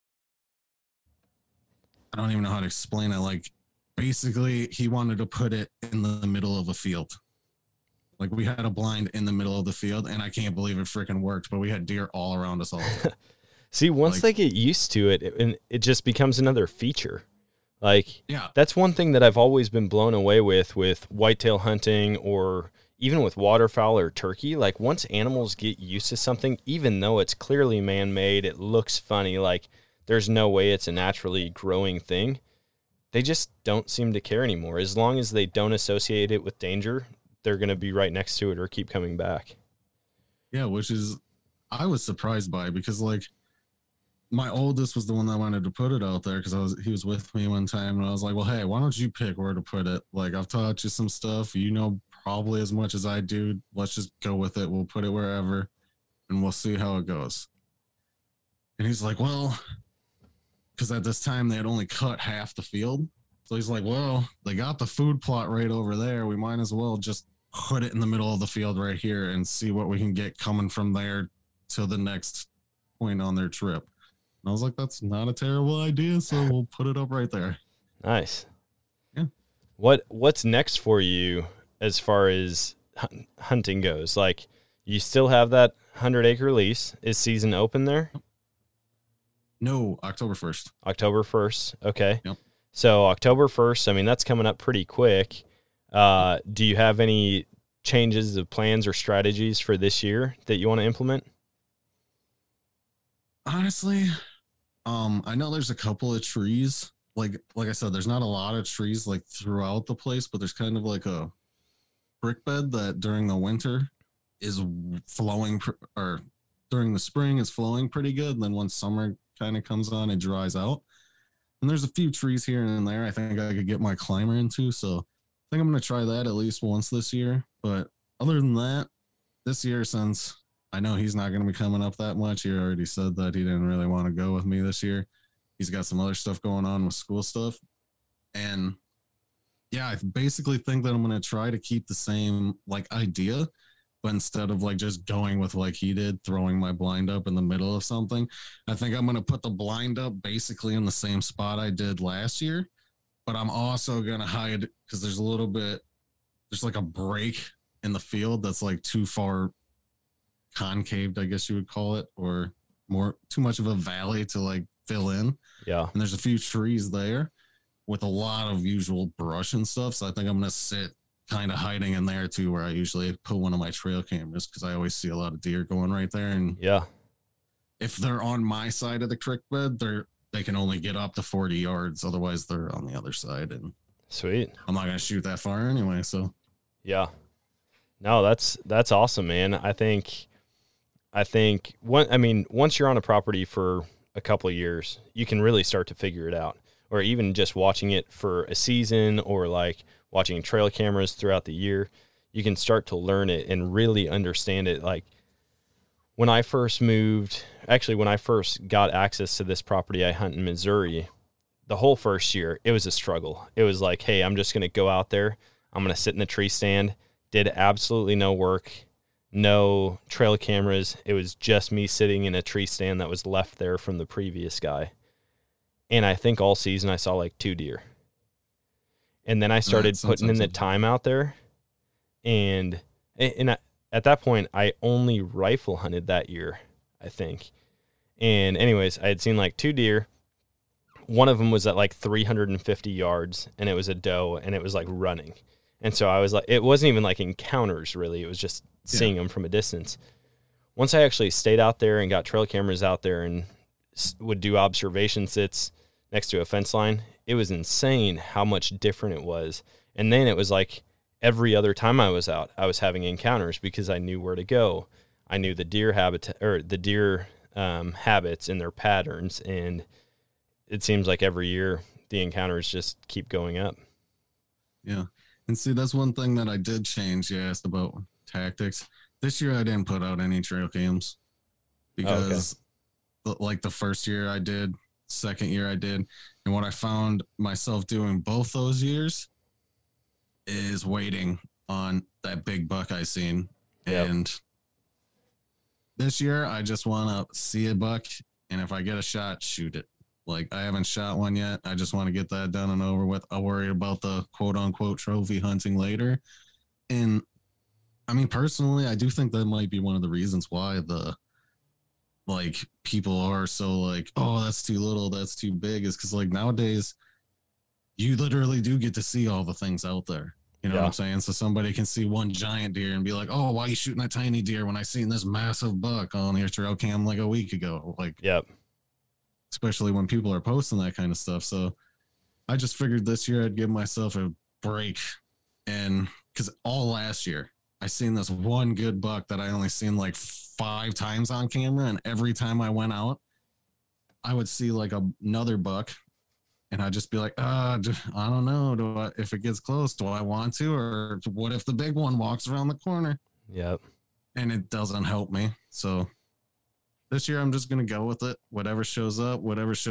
G: I don't even know how to explain it. Like, basically, he wanted to put it in the middle of a field. Like, we had a blind in the middle of the field, and I can't believe it freaking worked, but we had deer all around us all the time.
H: See, once
G: Like-
H: they get used to it, and it just becomes another feature. Like,
G: Yeah.
H: that's one thing that I've always been blown away with whitetail hunting or even with waterfowl or turkey. Like, once animals get used to something, even though it's clearly man-made, it looks funny, like there's no way it's a naturally growing thing, they just don't seem to care anymore. As long as they don't associate it with danger, they're going to be right next to it or keep coming back.
G: Yeah, which is, I was surprised by because, like, my oldest was the one that wanted to put it out there because he was with me one time and I was like, well, hey, why don't you pick where to put it? Like, I've taught you some stuff, you know, probably as much as I do. Let's just go with it. We'll put it wherever and we'll see how it goes. And he's like, well, because at this time they had only cut half the field. So he's like, well, they got the food plot right over there. We might as well just put it in the middle of the field right here and see what we can get coming from there to the next point on their trip. And I was like, that's not a terrible idea. So we'll put it up right there.
H: Nice.
G: Yeah.
H: What's next for you as far as hunting goes? Like, you still have that 100-acre lease. Is season open there?
G: No, October 1st.
H: October 1st. Okay.
G: Yep.
H: So October 1st, I mean, that's coming up pretty quick. Do you have any changes of plans or strategies for this year that you want to implement?
G: Honestly, I know there's a couple of trees. Like I said, there's not a lot of trees like throughout the place, but there's kind of like a brick bed that during the winter is flowing, or during the spring is flowing pretty good. And then once summer kind of comes on, it dries out. And there's a few trees here and there I think I could get my climber into. So I think I'm going to try that at least once this year. But other than that, this year, since I know he's not going to be coming up that much, he already said that he didn't really want to go with me this year. He's got some other stuff going on with school stuff. And yeah, I basically think that I'm going to try to keep the same like idea, but instead of like just going with like he did, throwing my blind up in the middle of something, I think I'm going to put the blind up basically in the same spot I did last year. But I'm also going to hide because there's like a break in the field that's like too far concaved, I guess you would call it, or too much of a valley to like fill in.
H: Yeah.
G: And there's a few trees there with a lot of usual brush and stuff. So I think I'm going to sit kind of hiding in there too, where I usually put one of my trail cameras because I always see a lot of deer going right there. And
H: Yeah.
G: if they're on my side of the creek bed, they can only get up to 40 yards. Otherwise they're on the other side. And
H: Sweet.
G: I'm not going to shoot that far anyway. So
H: Yeah. No, that's awesome, man. I think once you're on a property for a couple of years, you can really start to figure it out. Or even just watching it for a season or like watching trail cameras throughout the year, you can start to learn it and really understand it. Like when I first got access to this property I hunt in Missouri, the whole first year, it was a struggle. It was like, hey, I'm just going to go out there. I'm going to sit in the tree stand. Did absolutely no work, no trail cameras. It was just me sitting in a tree stand that was left there from the previous guy. And I think all season I saw like 2 deer. And then I started putting in the time out there. And at that point, I only rifle hunted that year, I think. And anyways, I had seen like 2 deer. One of them was at like 350 yards, and it was a doe, and it was like running. And so I was like, it wasn't even like encounters really. It was just seeing them from a distance. Once I actually stayed out there and got trail cameras out there and would do observation sits next to a fence line, it was insane how much different it was. And then it was like every other time I was out, I was having encounters because I knew where to go. I knew the deer habits and their patterns. And it seems like every year the encounters just keep going up.
G: Yeah. And see, that's one thing that I did change. You asked about tactics. This year I didn't put out any trail cams because like the first year I did, second year I did. And what I found myself doing both those years is waiting on that big buck I seen.
H: Yep.
G: And this year I just want to see a buck. And if I get a shot, shoot it. Like, I haven't shot one yet. I just want to get that done and over with. I'll worry about the quote unquote trophy hunting later. And I mean, personally, I do think that might be one of the reasons why people are so like, oh, that's too little, that's too big, is because like nowadays you literally do get to see all the things out there. You know what I'm saying? So somebody can see one giant deer and be like, oh, why are you shooting a tiny deer when I seen this massive buck on your trail cam like a week ago? Like, especially when people are posting that kind of stuff. So I just figured this year I'd give myself a break. And because all last year I seen this one good buck that I only seen like 5 times on camera. And every time I went out, I would see like another buck. And I'd just be like, I don't know. If it gets close, do I want to? Or what if the big one walks around the corner?
H: Yep.
G: And it doesn't help me. So this year, I'm just going to go with it. Whatever shows up.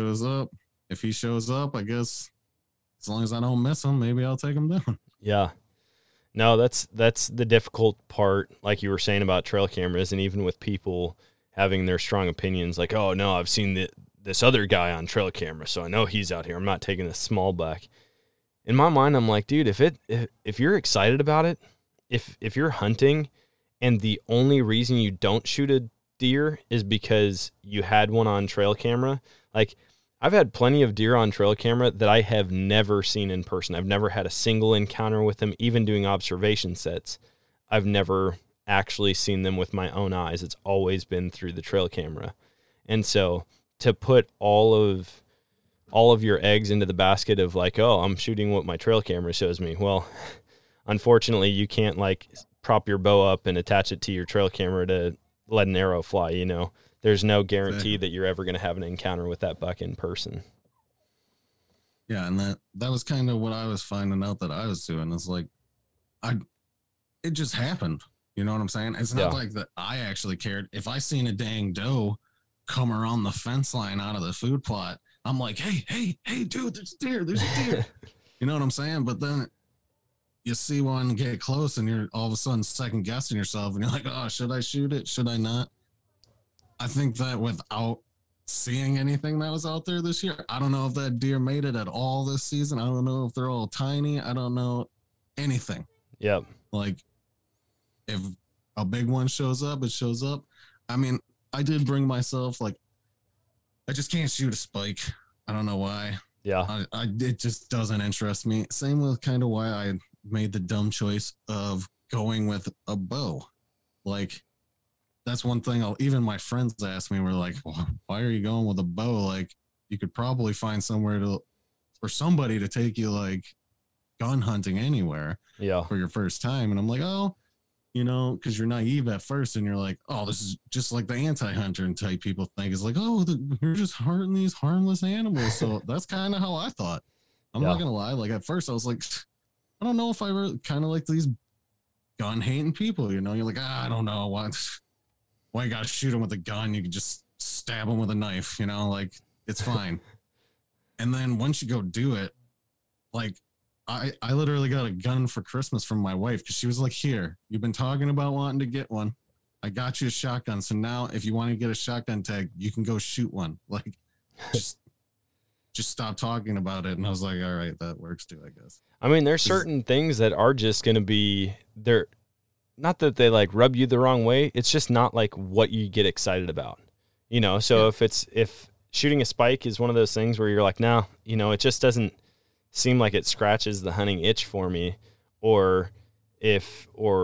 G: If he shows up, I guess as long as I don't miss him, maybe I'll take him down.
H: Yeah. No, that's the difficult part, like you were saying about trail cameras, and even with people having their strong opinions, like, oh, no, I've seen this other guy on trail camera, so I know he's out here. I'm not taking this small buck. In my mind, I'm like, dude, if you're excited about it, if you're hunting and the only reason you don't shoot a deer is because you had one on trail camera, like I've had plenty of deer on trail camera that I have never seen in person. I've never had a single encounter with them, even doing observation sets. I've never actually seen them with my own eyes. It's always been through the trail camera. And so to put all of your eggs into the basket of like, oh, I'm shooting what my trail camera shows me. Well, unfortunately, you can't like prop your bow up and attach it to your trail camera to let an arrow fly. You know, there's no guarantee that you're ever going to have an encounter with that buck in person.
G: Yeah, and that was kind of what I was finding out that I was doing. It's like, it just happened. You know what I'm saying? It's not like that I actually cared. If I seen a dang doe come around the fence line out of the food plot, I'm like, hey, dude, there's a deer. You know what I'm saying? But then you see one get close and you're all of a sudden second guessing yourself and you're like, oh, should I shoot it? Should I not? I think that without seeing anything that was out there this year, I don't know if that deer made it at all this season. I don't know if they're all tiny. I don't know anything.
H: Yep.
G: Like, if a big one shows up, it shows up. I mean, I did bring myself, like, I just can't shoot a spike. I don't know why.
H: Yeah.
G: It just doesn't interest me. Same with kind of why I made the dumb choice of going with a bow. Like, that's one thing even my friends ask me, we're like, well, why are you going with a bow? Like, you could probably find somewhere for somebody to take you like gun hunting anywhere for your first time. And I'm like, oh, you know, because you're naive at first and you're like, oh, this is just like the anti-hunter and type people think. It's like, oh, you're just hunting these harmless animals. So that's kind of how I thought. I'm not going to lie. Like, at first I was like, I don't know if I really kind of like these gun hating people, you know, you're like, I don't know why you got to shoot them with a gun. You could just stab them with a knife, you know, like, it's fine. And then once you go do it, like, I literally got a gun for Christmas from my wife because she was like, here, you've been talking about wanting to get one. I got you a shotgun. So now if you want to get a shotgun tag, you can go shoot one. Like, just stop talking about it. And I was like, all right, that works too, I guess.
H: I mean, there's certain things that are just going to be there. Not that they like rub you the wrong way. It's just not like what you get excited about, you know? So if shooting a spike is one of those things where you're like, no, you know, it just doesn't seem like it scratches the hunting itch for me, or if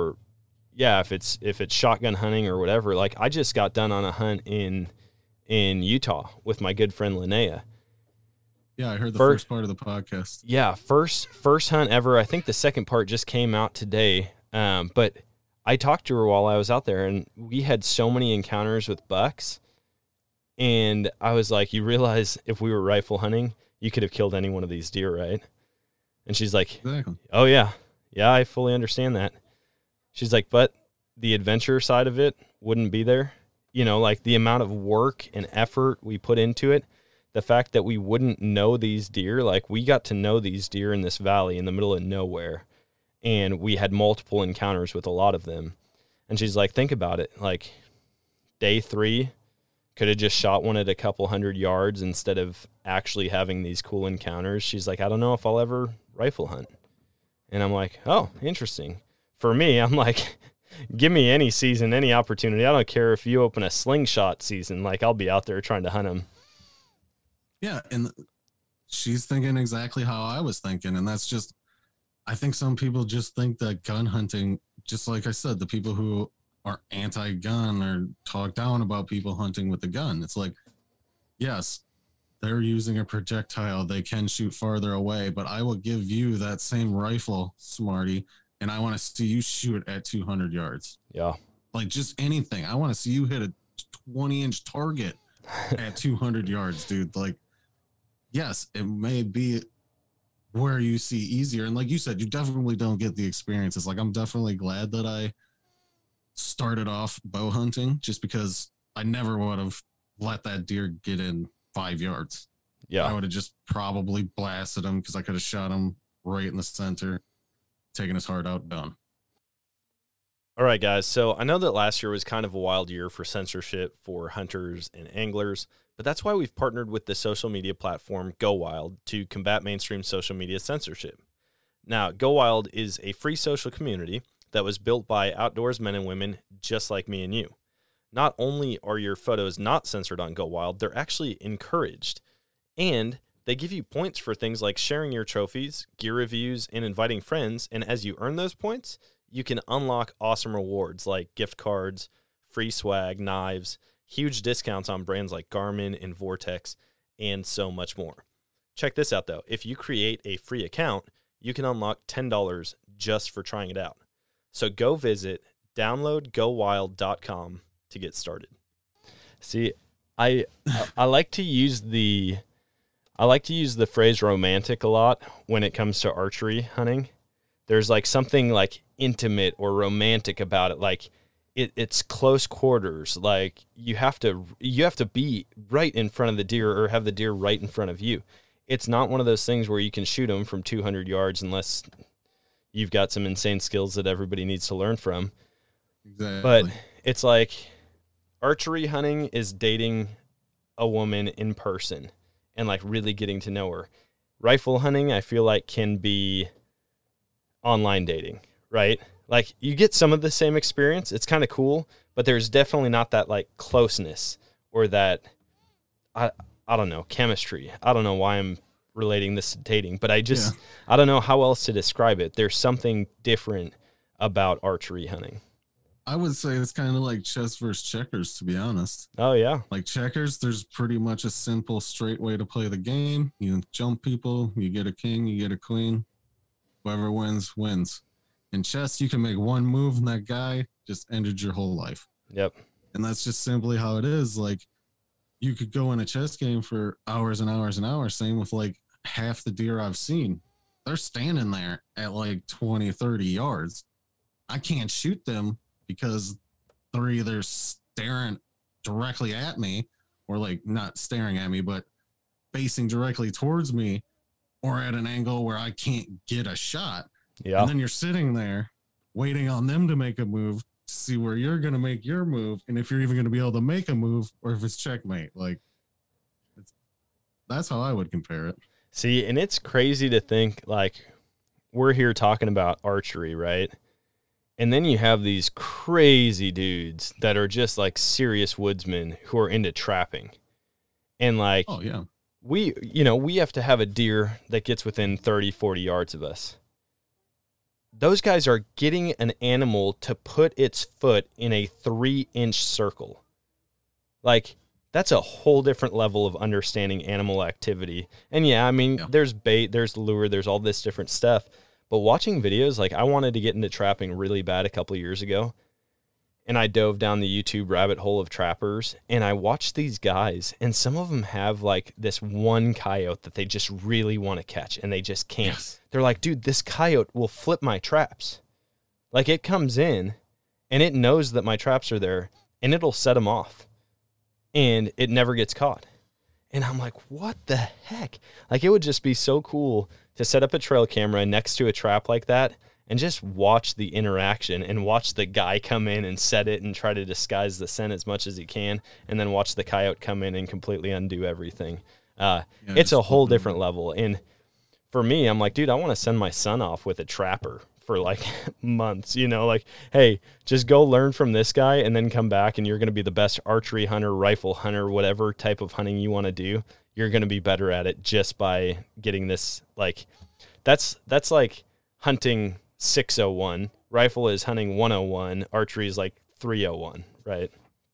H: it's shotgun hunting or whatever. Like, I just got done on a hunt in Utah with my good friend Linnea.
G: Yeah, I heard the first part of the podcast.
H: Yeah, first hunt ever. I think the second part just came out today. But I talked to her while I was out there, and we had so many encounters with bucks. And I was like, you realize if we were rifle hunting, you could have killed any one of these deer, right? And she's like,
G: Exactly.
H: oh, yeah. Yeah, I fully understand that. She's like, but the adventure side of it wouldn't be there. You know, like the amount of work and effort we put into it, the fact that we wouldn't know these deer, like we got to know these deer in this valley in the middle of nowhere. And we had multiple encounters with a lot of them. And she's like, think about it. Like day 3, could have just shot one at a couple 100 yards instead of actually having these cool encounters. She's like, I don't know if I'll ever rifle hunt. And I'm like, oh, interesting. For me, I'm like, give me any season, any opportunity. I don't care if you open a slingshot season. Like, I'll be out there trying to hunt them.
G: Yeah, and she's thinking exactly how I was thinking. And that's just, I think some people just think that gun hunting, just like I said, the people who are anti-gun or talk down about people hunting with the gun. It's like, yes, they're using a projectile. They can shoot farther away, but I will give you that same rifle, Smarty, and I want to see you shoot at 200 yards.
H: Yeah.
G: Like just anything. I want to see you hit a 20-inch target at 200 yards, dude. Like, yes, it may be where you see easier. And like you said, you definitely don't get the experiences. Like, I'm definitely glad that I started off bow hunting just because I never would have let that deer get in 5 yards.
H: Yeah.
G: I would have just probably blasted him because I could have shot him right in the center, taken his heart out, done.
H: All right, guys. So I know that last year was kind of a wild year for censorship for hunters and anglers, but that's why we've partnered with the social media platform Go Wild to combat mainstream social media censorship. Now, Go Wild is a free social community that was built by outdoors men and women just like me and you. Not only are your photos not censored on Go Wild, they're actually encouraged. And they give you points for things like sharing your trophies, gear reviews, and inviting friends. And as you earn those points, you can unlock awesome rewards like gift cards, free swag, knives, huge discounts on brands like Garmin and Vortex, and so much more. Check this out, though. If you create a free account, you can unlock $10 just for trying it out. So go visit downloadgowild.com to get started. See, I like to use the phrase romantic a lot when it comes to archery hunting. There's like something like intimate or romantic about it. Like it's close quarters. Like you have to be right in front of the deer or have the deer right in front of you. It's not one of those things where you can shoot them from 200 yards unless you've got some insane skills that everybody needs to learn from.
G: Exactly.
H: But it's like archery hunting is dating a woman in person and like really getting to know her. Rifle hunting, I feel like, can be online dating, right? Like you get some of the same experience. It's kind of cool, but there's definitely not that like closeness or that, I don't know, chemistry. I don't know why I'm relating this to dating, but I don't know how else to describe it. There's something different about archery hunting.
G: I would say it's kind of like chess versus checkers, to be honest.
H: Oh, yeah.
G: Like checkers, there's pretty much a simple, straight way to play the game. You jump people, you get a king, you get a queen. Whoever wins, wins. In chess, you can make one move and that guy just ended your whole life.
H: Yep.
G: And that's just simply how it is. Like, you could go in a chess game for hours and hours and hours. Same with like half the deer I've seen. They're standing there at like 20, 30 yards. I can't shoot them because they're either staring directly at me or like not staring at me, but facing directly towards me or at an angle where I can't get a shot.
H: Yeah.
G: And then you're sitting there waiting on them to make a move to see where you're going to make your move. And if you're even going to be able to make a move or if it's checkmate, like that's how I would compare it.
H: See, and it's crazy to think like we're here talking about archery, right? And then you have these crazy dudes that are just like serious woodsmen who are into trapping. And like,
G: oh yeah,
H: we have to have a deer that gets within 30, 40 yards of us. Those guys are getting an animal to put its foot in a 3-inch circle. Like, that's a whole different level of understanding animal activity. And yeah, I mean, there's bait, there's lure, there's all this different stuff. But watching videos, like I wanted to get into trapping really bad a couple of years ago. and I dove down the YouTube rabbit hole of trappers, and I watched these guys, and some of them have like this one coyote that they just really want to catch, and they just can't.
G: Yes.
H: They're like, dude, this coyote will flip my traps. Like, it comes in, and it knows that my traps are there, and it'll set them off, and it never gets caught. And I'm like, what the heck? Like, it would just be so cool to set up a trail camera next to a trap like that and just watch the interaction and watch the guy come in and set it and try to disguise the scent as much as he can, and then watch the coyote come in and completely undo everything. It's a whole different level. And for me, I'm like, dude, I want to send my son off with a trapper for like months, you know, like, hey, just go learn from this guy and then come back, and you're going to be the best archery hunter, rifle hunter, whatever type of hunting you want to do. You're going to be better at it just by getting this. Like, that's like hunting 601. Rifle is hunting 101. Archery is like 301, right?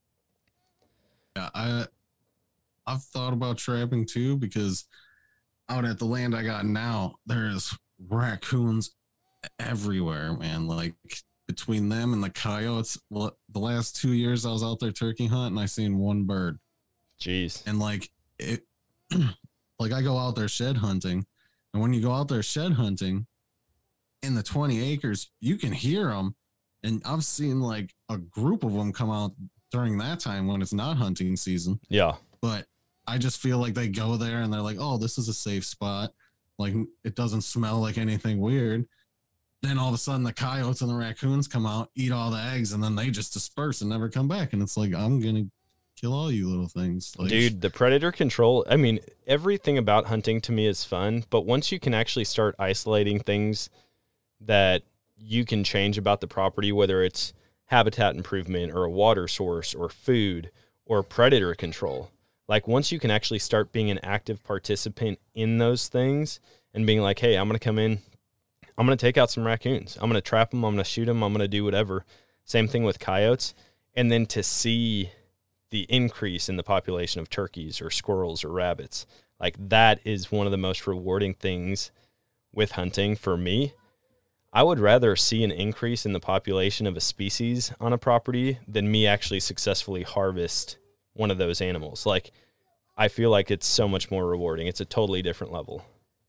G: Yeah, I've thought about trapping too, because out at the land I got now, there's raccoons everywhere, man. Like, between them and the coyotes, well, the last 2 years I was out there turkey hunting, I seen one bird.
H: Jeez.
G: And like it, like, I go out there shed hunting, and when you go out there shed hunting in the 20 acres, you can hear them. And I've seen like a group of them come out during that time when it's not hunting season.
H: Yeah.
G: But I just feel like they go there and they're like, oh, this is a safe spot. Like, it doesn't smell like anything weird. Then all of a sudden the coyotes and the raccoons come out, eat all the eggs, and then they just disperse and never come back. And it's like, I'm going to kill all you little things. Like,
H: dude, the predator control, I mean, everything about hunting to me is fun, but once you can actually start isolating things that you can change about the property, whether it's habitat improvement or a water source or food or predator control, like, once you can actually start being an active participant in those things and being like, hey, I'm going to come in, I'm going to take out some raccoons, I'm going to trap them, I'm going to shoot them, I'm going to do whatever. Same thing with coyotes. And then to see the increase in the population of turkeys or squirrels or rabbits, like, that is one of the most rewarding things with hunting for me. I would rather see an increase in the population of a species on a property than me actually successfully harvest one of those animals. Like, I feel like it's so much more rewarding. It's a totally different level.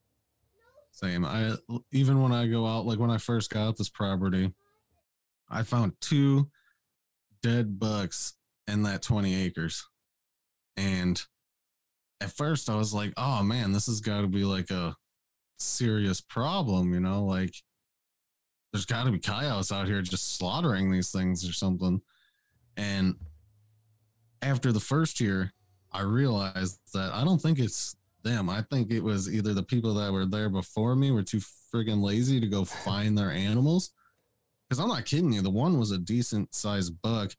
G: same. Even when I go out, like when I first got this property, I found 2 dead bucks in that 20 acres. And at first I was like, oh man, this has got to be like a serious problem, you know, like there's got to be coyotes out here just slaughtering these things or something. And after the first year, I realized that I don't think it's them. I think it was either the people that were there before me were too friggin' lazy to go find their animals. Because I'm not kidding you, the one was a decent sized buck.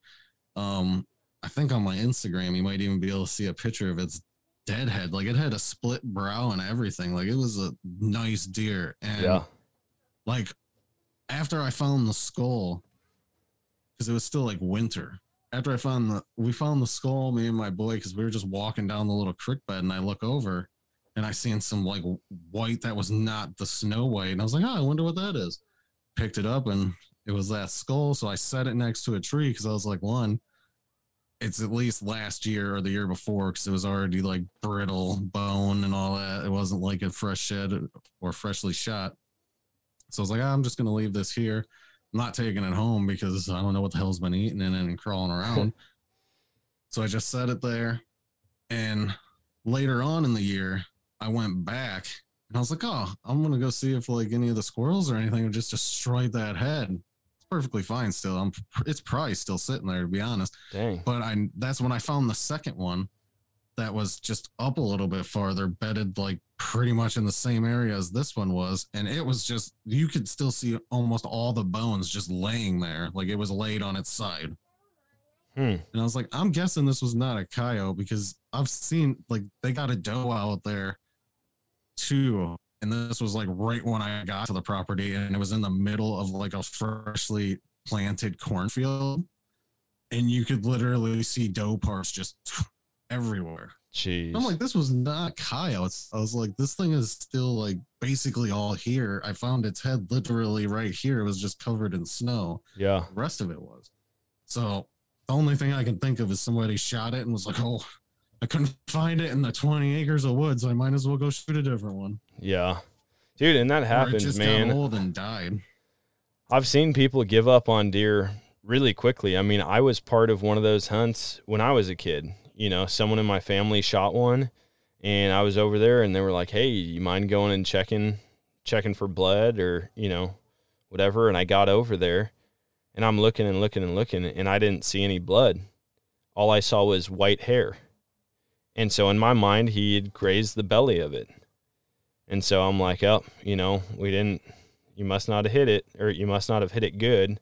G: I think on my Instagram, you might even be able to see a picture of its dead head. Like, it had a split brow and everything. Like, it was a nice deer. And
H: Yeah.
G: like, after I found the skull, because it was still like winter. After we found the skull, me and my boy, because we were just walking down the little creek bed, and I look over and I seen some like white that was not the snow white. And I was like, oh, I wonder what that is. Picked it up and it was that skull. So I set it next to a tree because I was like, one, it's at least last year or the year before, because it was already like brittle bone and all that. It wasn't like a fresh shed or freshly shot. So I was like, I'm just going to leave this here. I'm not taking it home because I don't know what the hell's been eating in it and crawling around. So I just set it there. And later on in the year, I went back and I was like, oh, I'm going to go see if like any of the squirrels or anything would just destroyed that head. It's perfectly fine still. It's probably still sitting there, to be honest.
H: Dang.
G: But that's when I found the second one that was just up a little bit farther, bedded like pretty much in the same area as this one was. And it was just, you could still see almost all the bones just laying there. Like it was laid on its side. And I was like, I'm guessing this was not a coyote, because I've seen like they got a doe out there too. And this was like right when I got to the property, and it was in the middle of like a freshly planted cornfield. And you could literally see doe parts just everywhere.
H: Jeez.
G: I'm like, this was not coyotes. I was like, this thing is still like basically all here. I found its head literally right here. It was just covered in snow.
H: Yeah.
G: The rest of it was. So the only thing I can think of is somebody shot it and was like, oh, I couldn't find it in the 20 acres of woods. I might as well go shoot a different one.
H: Yeah. Dude, and that
G: Or it
H: happens,
G: just
H: man.
G: got old and died.
H: I've seen people give up on deer really quickly. I mean, I was part of one of those hunts when I was a kid. You know, someone in my family shot one, and I was over there, and they were like, hey, you mind going and checking for blood or, you know, whatever. And I got over there, and I'm looking and looking and looking, and I didn't see any blood. All I saw was white hair. And so in my mind, he had grazed the belly of it. And so I'm like, oh, you know, you must not have hit it, or you must not have hit it good.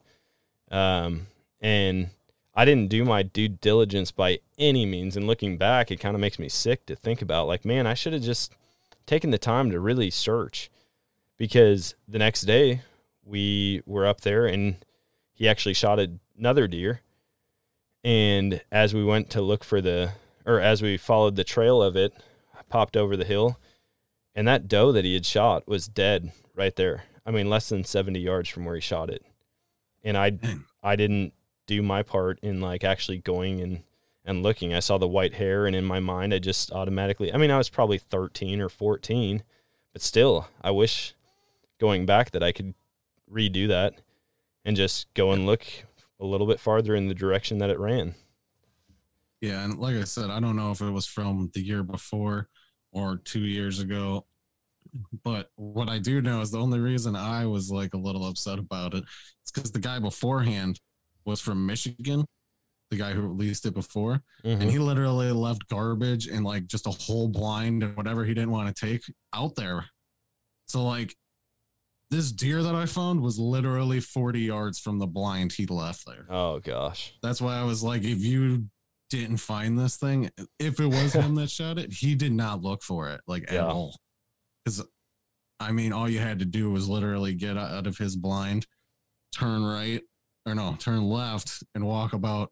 H: And I didn't do my due diligence by any means. And looking back, it kind of makes me sick to think about, like, man, I should have just taken the time to really search. Because the next day we were up there and he actually shot another deer. And as we went to look for as we followed the trail of it, I popped over the hill, and that doe that he had shot was dead right there. I mean, less than 70 yards from where he shot it. And I didn't do my part in, like, actually going and looking. I saw the white hair, and in my mind, I just automatically, I mean, I was probably 13 or 14, but still, I wish going back that I could redo that and just go and look a little bit farther in the direction that it ran.
G: Yeah, and like I said, I don't know if it was from the year before or 2 years ago, but what I do know is the only reason I was, like, a little upset about it is because the guy beforehand was from Michigan, the guy who released it before, and he literally left garbage and, like, just a whole blind and whatever he didn't want to take out there. So, like, this deer that I found was literally 40 yards from the blind he left there.
H: Oh, gosh.
G: That's why I was like, if you didn't find this thing, if it was him that shot it, he did not look for it, like, at all. Because, I mean, all you had to do was literally get out of his blind, turn left, and walk about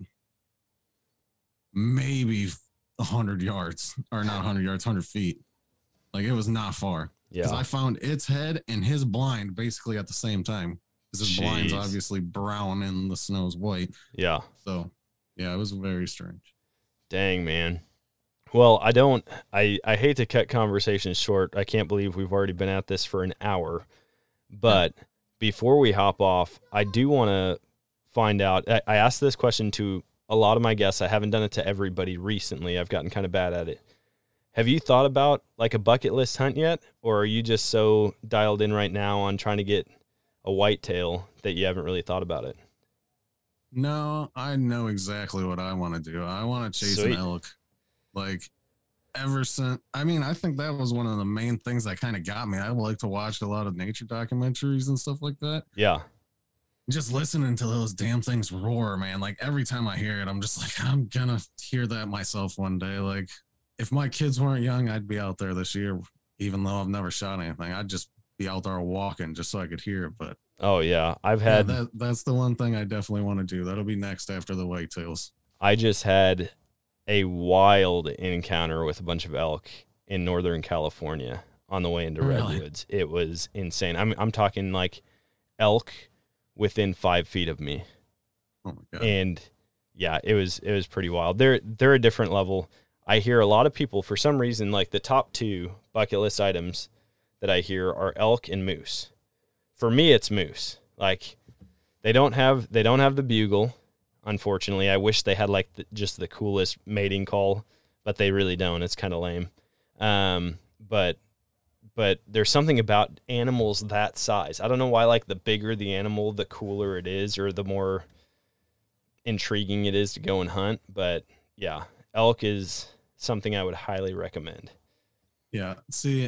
G: maybe 100 yards, or not 100 yards, 100 feet. Like, it was not far.
H: Yeah.
G: Because I found its head and his blind basically at the same time. Because his blind's obviously brown and the snow's white.
H: Yeah.
G: So, yeah, it was very strange.
H: Dang, man. Well, I hate to cut conversations short. I can't believe we've already been at this for an hour. But before we hop off, I do want to find out. I asked this question to a lot of my guests. I haven't done it to everybody recently. I've gotten kind of bad at it. Have you thought about, like, a bucket list hunt yet? Or are you just so dialed in right now on trying to get a whitetail that you haven't really thought about it?
G: No, I know exactly what I want to do. I want to chase an elk. Like, ever since, I mean, I think that was one of the main things that kind of got me. I like to watch a lot of nature documentaries and stuff like that.
H: Yeah.
G: Just listening to those damn things roar, man. Like, every time I hear it, I'm just like, I'm gonna hear that myself one day. Like, if my kids weren't young, I'd be out there this year, even though I've never shot anything. I'd just be out there walking just so I could hear it. But
H: oh yeah,
G: that's the one thing I definitely want to do. That'll be next after the whitetails.
H: I just had a wild encounter with a bunch of elk in Northern California on the way into Redwoods. It was insane. I'm talking like elk within 5 feet of me.
G: Oh my God.
H: And yeah, it was pretty wild. They're a different level. I hear a lot of people, for some reason, like the top 2 bucket list items that I hear are elk and moose. For me, it's moose. Like, they don't have the bugle. Unfortunately, I wish they had like just the coolest mating call, but they really don't. It's kind of lame. But there's something about animals that size. I don't know why, like, the bigger the animal, the cooler it is, or the more intriguing it is to go and hunt. But yeah, elk is something I would highly recommend.
G: Yeah. See,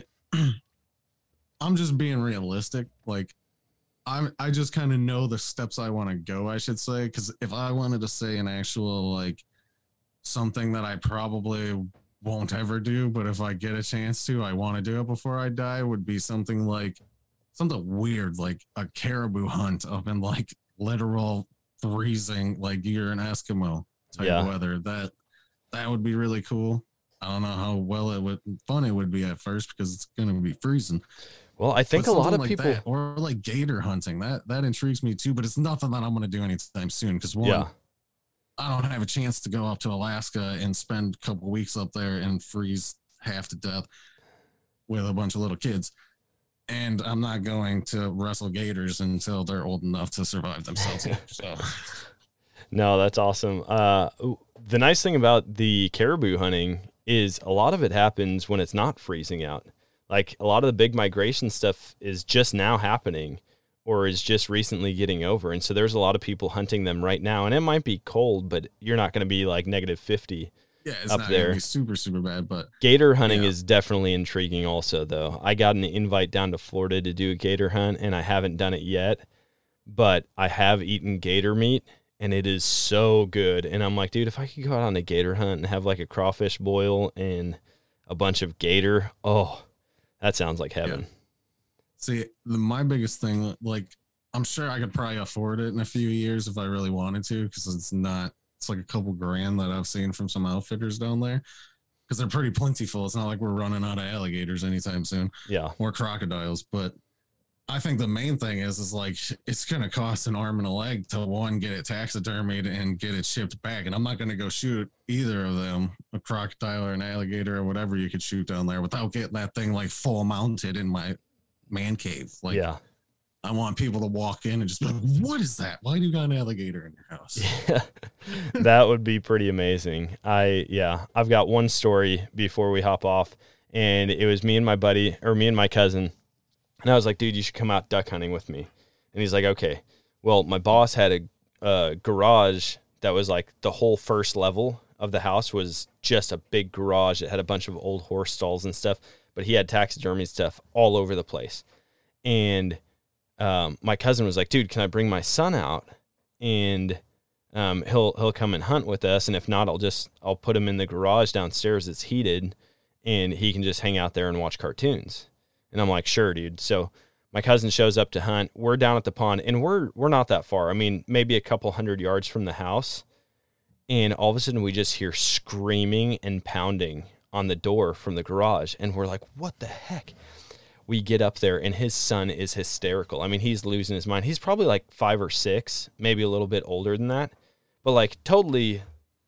G: I'm just being realistic. Like, I just kind of know the steps I want to go, I should say. Because if I wanted to say an actual, like, something that I probably won't ever do, but if I get a chance to, I want to do it before I die, would be something weird, like a caribou hunt up in, like, literal freezing, like you're an Eskimo type weather. That would be really cool. I don't know how fun it would be at first because it's going to be freezing.
H: Well, I think a lot of
G: like
H: people
G: that, or like gator hunting, that intrigues me too, but it's nothing that I'm going to do anytime soon. Because one, I don't have a chance to go up to Alaska and spend a couple weeks up there and freeze half to death with a bunch of little kids. And I'm not going to wrestle gators until they're old enough to survive themselves. So,
H: No, that's awesome. The nice thing about the caribou hunting is a lot of it happens when it's not freezing out. Like a lot of the big migration stuff is just now happening or is just recently getting over. And so there's a lot of people hunting them right now. And it might be cold, but you're not going to be like -50.
G: yeah, it's
H: up
G: not
H: there.
G: going to be super, super bad. But
H: Gator hunting is definitely intriguing also, though. I got an invite down to Florida to do a gator hunt, and I haven't done it yet. But I have eaten gator meat, and it is so good. And I'm like, dude, if I could go out on a gator hunt and have like a crawfish boil and a bunch of gator, oh, that sounds like heaven.
G: Yeah. See, my biggest thing, like, I'm sure I could probably afford it in a few years if I really wanted to, because it's like a couple grand that I've seen from some outfitters down there, because they're pretty plentiful. It's not like we're running out of alligators anytime soon.
H: Yeah.
G: Or crocodiles. But I think the main thing is like, it's going to cost an arm and a leg to one, get it taxidermied and get it shipped back. And I'm not going to go shoot either of them, a crocodile or an alligator or whatever you could shoot down there, without getting that thing like full mounted in my man cave. Like,
H: yeah.
G: I want people to walk in and just be like, what is that? Why do you got an alligator in your house?
H: Yeah, that would be pretty amazing. I've got one story before we hop off, and it was me and my cousin, and I was like, dude, you should come out duck hunting with me. And he's like, okay. Well, my boss had a garage that was like the whole first level of the house was just a big garage. It had a bunch of old horse stalls and stuff, but he had taxidermy stuff all over the place. And my cousin was like, dude, can I bring my son out and he'll come and hunt with us, and if not, I'll put him in the garage downstairs that's heated, and he can just hang out there and watch cartoons. And I'm like, sure, dude. So my cousin shows up to hunt. We're down at the pond, and we're not that far. I mean, maybe a couple 100 yards from the house, and all of a sudden we just hear screaming and pounding on the door from the garage, and we're like, what the heck? We get up there, and his son is hysterical. I mean, he's losing his mind. He's probably like 5 or 6, maybe a little bit older than that, but like totally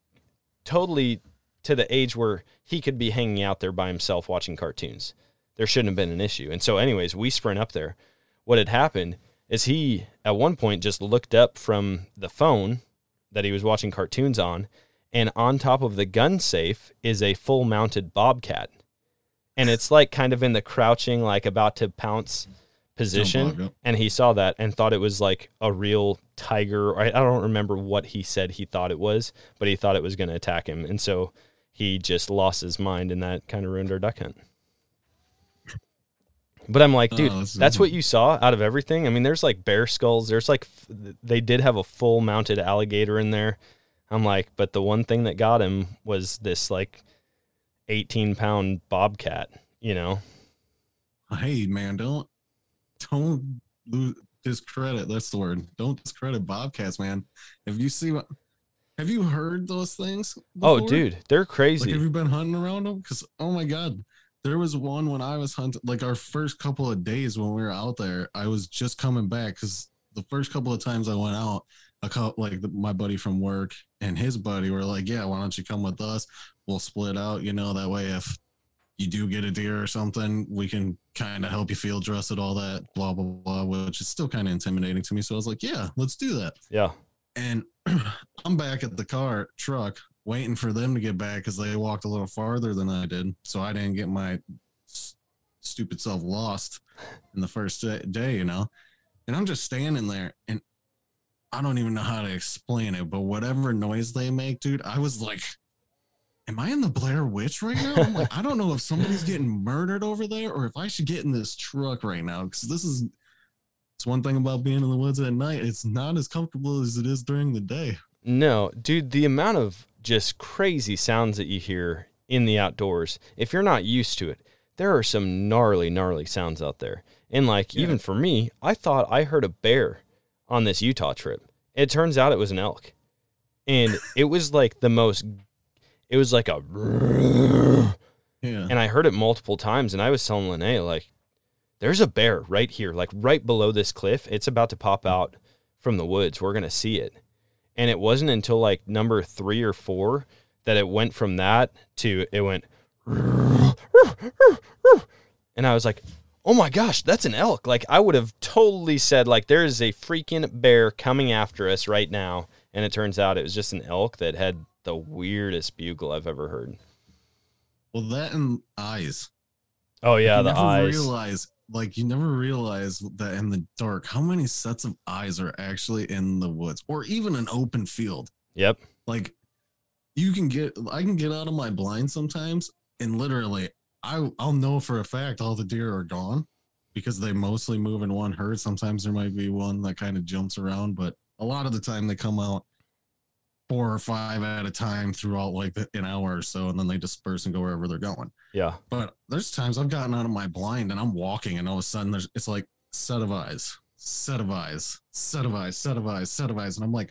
H: to the age where he could be hanging out there by himself watching cartoons. There shouldn't have been an issue. And so anyways, we sprint up there. What had happened is he, at one point, just looked up from the phone that he was watching cartoons on, and on top of the gun safe is a full-mounted bobcat. And it's like kind of in the crouching, like about to pounce position. And he saw that and thought it was like a real tiger. I don't remember what he said he thought it was, but he thought it was going to attack him. And so he just lost his mind, and that kind of ruined our duck hunt. But I'm like, dude, that's what you saw out of everything. I mean, there's like bear skulls. There's like, they did have a full mounted alligator in there. I'm like, but the one thing that got him was this like 18-pound bobcat, you know?
G: Hey, man, don't discredit. That's the word. Don't discredit bobcats, man. Have you heard those things before?
H: Oh, dude, they're crazy.
G: Like, have you been hunting around them? Because, oh my God, there was one when I was hunting, like our first couple of days when we were out there, I was just coming back because the first couple of times I went out, my buddy from work and his buddy were like, yeah, why don't you come with us? We'll split out, that way if you do get a deer or something, we can kind of help you field dress it, all that, blah, blah, blah, which is still kind of intimidating to me. So I was like, yeah, let's do that.
H: Yeah.
G: And I'm back at the truck waiting for them to get back because they walked a little farther than I did. So I didn't get my stupid self lost in the first day, And I'm just standing there, and I don't even know how to explain it, but whatever noise they make, dude, I was like, am I in the Blair Witch right now? I'm like, I don't know if somebody's getting murdered over there or if I should get in this truck right now, because it's one thing about being in the woods at night. It's not as comfortable as it is during the day.
H: No, dude, the amount of just crazy sounds that you hear in the outdoors, if you're not used to it, there are some gnarly, gnarly sounds out there. And even for me, I thought I heard a bear on this Utah trip. It turns out it was an elk. And it was like it was like a, and I heard it multiple times, and I was telling Lene, like, there's a bear right here, like right below this cliff. It's about to pop out from the woods. We're going to see it. And it wasn't until like number 3 or 4 that it went from that to it went, and I was like, oh my gosh, that's an elk. Like, I would have totally said, like, there is a freaking bear coming after us right now. And it turns out it was just an elk that had the weirdest bugle I've ever heard.
G: Well, that and eyes.
H: Oh, yeah, the
G: eyes. You never realize that in the dark, how many sets of eyes are actually in the woods or even an open field.
H: Yep.
G: Like, I can get out of my blind sometimes and literally I'll know for a fact all the deer are gone because they mostly move in one herd. Sometimes there might be one that kind of jumps around, but a lot of the time they come out 4 or 5 at a time throughout like an hour or so, and then they disperse and go wherever they're going.
H: Yeah.
G: But there's times I've gotten out of my blind and I'm walking and all of a sudden it's like set of eyes, set of eyes, set of eyes, set of eyes, set of eyes. And I'm like,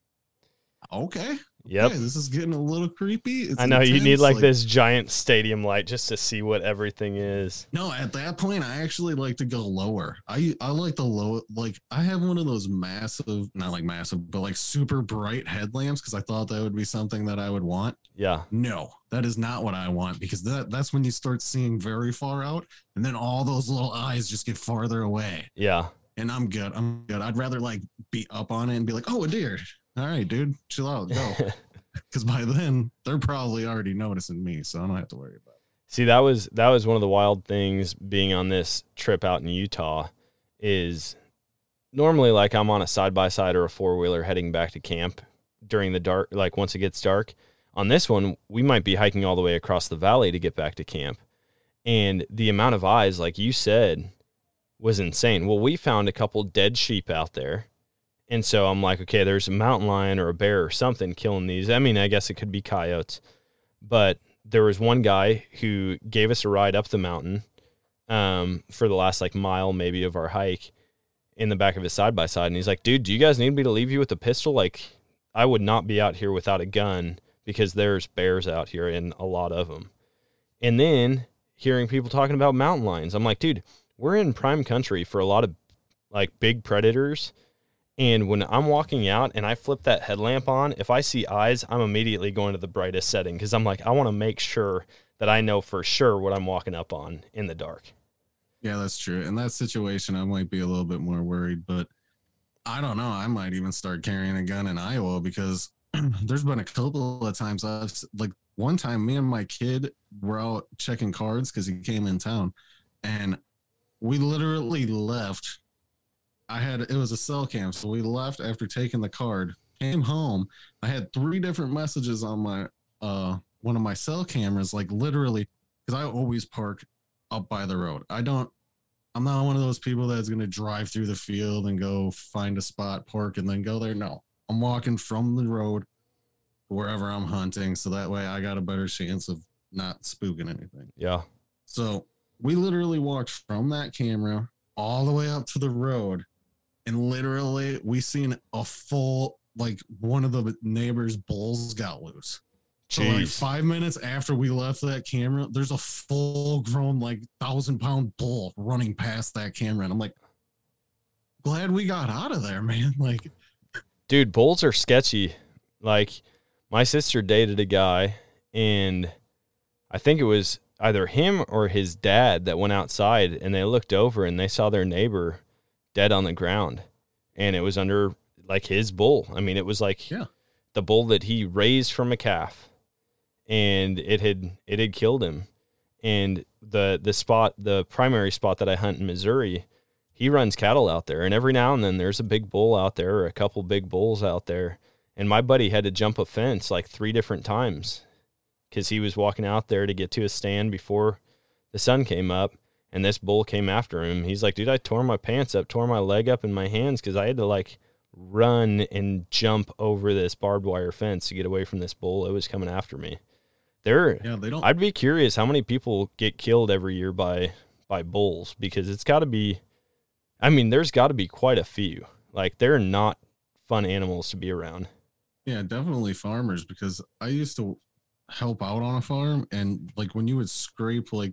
G: okay.
H: Yep.
G: Okay, this is getting a little creepy. It's
H: I know
G: intense.
H: you need like this giant stadium light just to see what everything is.
G: No, at that point, I actually like to go lower. I like the low, like I have one of those massive, not like massive, but like super bright headlamps because I thought that would be something that I would want.
H: Yeah.
G: No, that is not what I want because that's when you start seeing very far out and then all those little eyes just get farther away.
H: Yeah.
G: And I'm good. I'd rather like be up on it and be like, oh, a deer. All right, dude, chill out, go. Because by then they're probably already noticing me, so I don't have to worry about it.
H: See, that was one of the wild things being on this trip out in Utah is normally like I'm on a side-by-side or a four-wheeler heading back to camp during the dark, like once it gets dark. On this one, we might be hiking all the way across the valley to get back to camp. And the amount of eyes, like you said, was insane. Well, we found a couple dead sheep out there. And so I'm like, okay, there's a mountain lion or a bear or something killing these. I mean, I guess it could be coyotes. But there was one guy who gave us a ride up the mountain for the last like mile maybe of our hike in the back of his side-by-side. And he's like, dude, do you guys need me to leave you with a pistol? Like, I would not be out here without a gun because there's bears out here and a lot of them. And then hearing people talking about mountain lions, I'm like, dude, we're in prime country for a lot of like big predators. And when I'm walking out and I flip that headlamp on, if I see eyes, I'm immediately going to the brightest setting because I'm like, I want to make sure that I know for sure what I'm walking up on in the dark.
G: Yeah, that's true. In that situation, I might be a little bit more worried, but I don't know. I might even start carrying a gun in Iowa because there's been a couple of times like one time me and my kid were out checking cards because he came in town and we literally left. It was a cell cam, so we left after taking the card, came home. I had 3 different messages on my one of my cell cameras, like literally, because I always park up by the road. I'm not one of those people that's going to drive through the field and go find a spot, park, and then go there. No, I'm walking from the road wherever I'm hunting, so that way I got a better chance of not spooking anything.
H: Yeah.
G: So we literally walked from that camera all the way up to the road. And literally, we seen a full, like, one of the neighbors' bulls got loose. So, like, 5 minutes after we left that camera, there's a full-grown, like, 1,000-pound bull running past that camera. And I'm like, glad we got out of there, man. Like,
H: dude, bulls are sketchy. Like, my sister dated a guy, and I think it was either him or his dad that went outside, and they looked over, and they saw their neighbor dead on the ground, and it was under like his bull. I mean, it was like the bull that he raised from a calf, and it had killed him. And the primary spot that I hunt in Missouri, he runs cattle out there, and every now and then there's a big bull out there or a couple big bulls out there. And my buddy had to jump a fence like 3 different times because he was walking out there to get to a stand before the sun came up. And this bull came after him. He's like, dude, I tore my pants up, tore my leg up in my hands because I had to like run and jump over this barbed wire fence to get away from this bull. It was coming after me. I'd be curious how many people get killed every year by bulls because it's got to be, I mean, there's got to be quite a few. Like, they're not fun animals to be around.
G: Yeah, definitely farmers because I used to help out on a farm and like when you would scrape like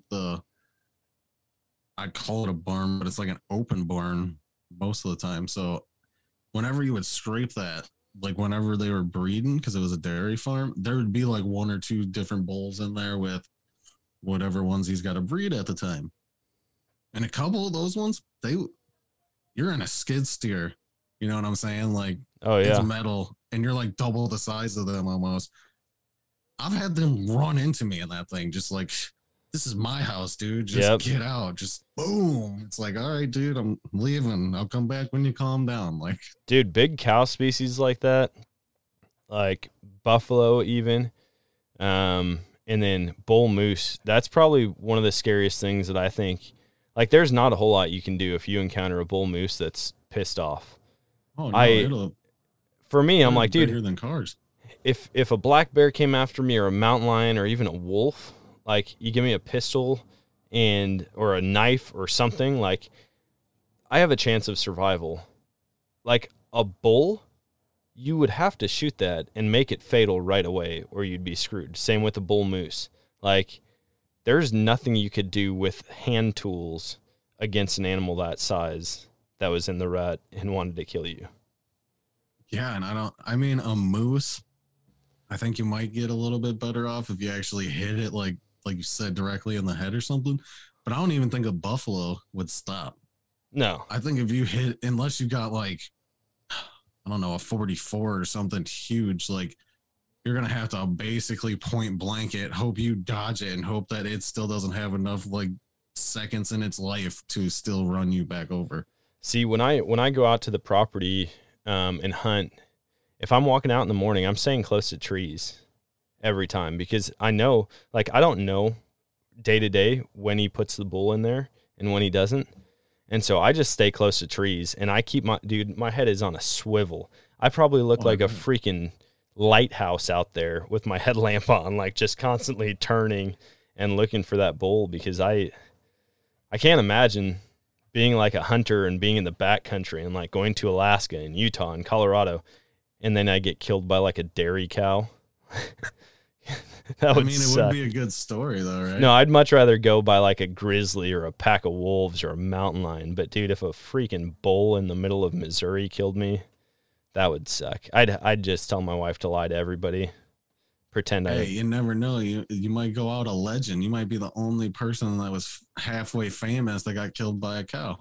G: I'd call it a barn, but it's like an open barn most of the time. So whenever you would scrape that, like whenever they were breeding, because it was a dairy farm, there would be like 1 or 2 different bulls in there with whatever ones he's got to breed at the time. And a couple of those ones, you're in a skid steer. You know what I'm saying? Like,
H: Oh yeah.
G: it's metal, and you're like double the size of them almost. I've had them run into me in that thing, just like, this is my house, dude. Just get out. Just boom. It's like, all right, dude, I'm leaving. I'll come back when you calm down. Like,
H: Dude, big cow species like that, like buffalo even, and then bull moose, that's probably one of the scariest things that I think. Like, there's not a whole lot you can do if you encounter a bull moose that's pissed off.
G: oh no,
H: For me, I'm like,
G: bigger
H: dude,
G: than cars.
H: if a black bear came after me, or a mountain lion, or even a wolf, like, you give me a pistol or a knife or something, like, I have a chance of survival. Like, a bull, you would have to shoot that and make it fatal right away, or you'd be screwed. Same with the bull moose. Like, there's nothing you could do with hand tools against an animal that size that was in the rut and wanted to kill you.
G: Yeah, and I mean, a moose, I think you might get a little bit better off if you actually hit it, like you said, directly in the head or something. But I don't even think a buffalo would stop.
H: No.
G: I think if you hit, unless you got like, I don't know, a 44 or something huge, like, you're going to have to basically point blank it, hope you dodge it, and hope that it still doesn't have enough like seconds in its life to still run you back over.
H: See, when I go out to the property and hunt, if I'm walking out in the morning, I'm staying close to trees every time, because I know, like, I don't know day to day when he puts the bull in there and when he doesn't. And so I just stay close to trees, and I keep my head is on a swivel. I probably look like a freaking lighthouse out there with my headlamp on, like, just constantly turning and looking for that bull, because I can't imagine being like a hunter and being in the backcountry and like going to Alaska and Utah and Colorado, and then I get killed by like a dairy cow. That would suck.
G: It would be a good story though, right?
H: No, I'd much rather go by like a grizzly or a pack of wolves or a mountain lion. But dude, if a freaking bull in the middle of Missouri killed me, that would suck. I'd just tell my wife to lie to everybody. Pretend
G: you never know. You might go out a legend. You might be the only person that was halfway famous that got killed by a cow.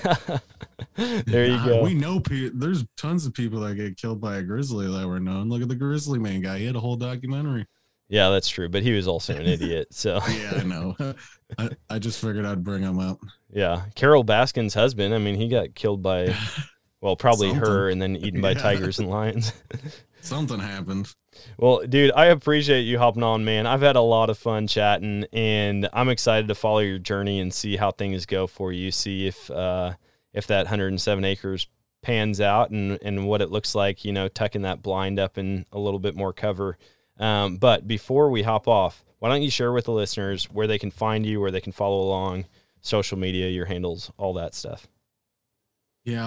H: There you go.
G: We know there's tons of people that get killed by a grizzly that were known. Look at the Grizzly Man guy. He had a whole documentary.
H: Yeah, that's true. But he was also an idiot. So
G: yeah, I know. I just figured I'd bring him up.
H: Yeah. Carol Baskin's husband, I mean, he got killed by, well, probably her, and then eaten by tigers and lions.
G: Something happened.
H: Well, dude, I appreciate you hopping on, man. I've had a lot of fun chatting, and I'm excited to follow your journey and see how things go for you. See if that 107 acres pans out and what it looks like, you know, tucking that blind up in a little bit more cover. But before we hop off, why don't you share with the listeners where they can find you, where they can follow along, social media, your handles, all that stuff?
G: Yeah,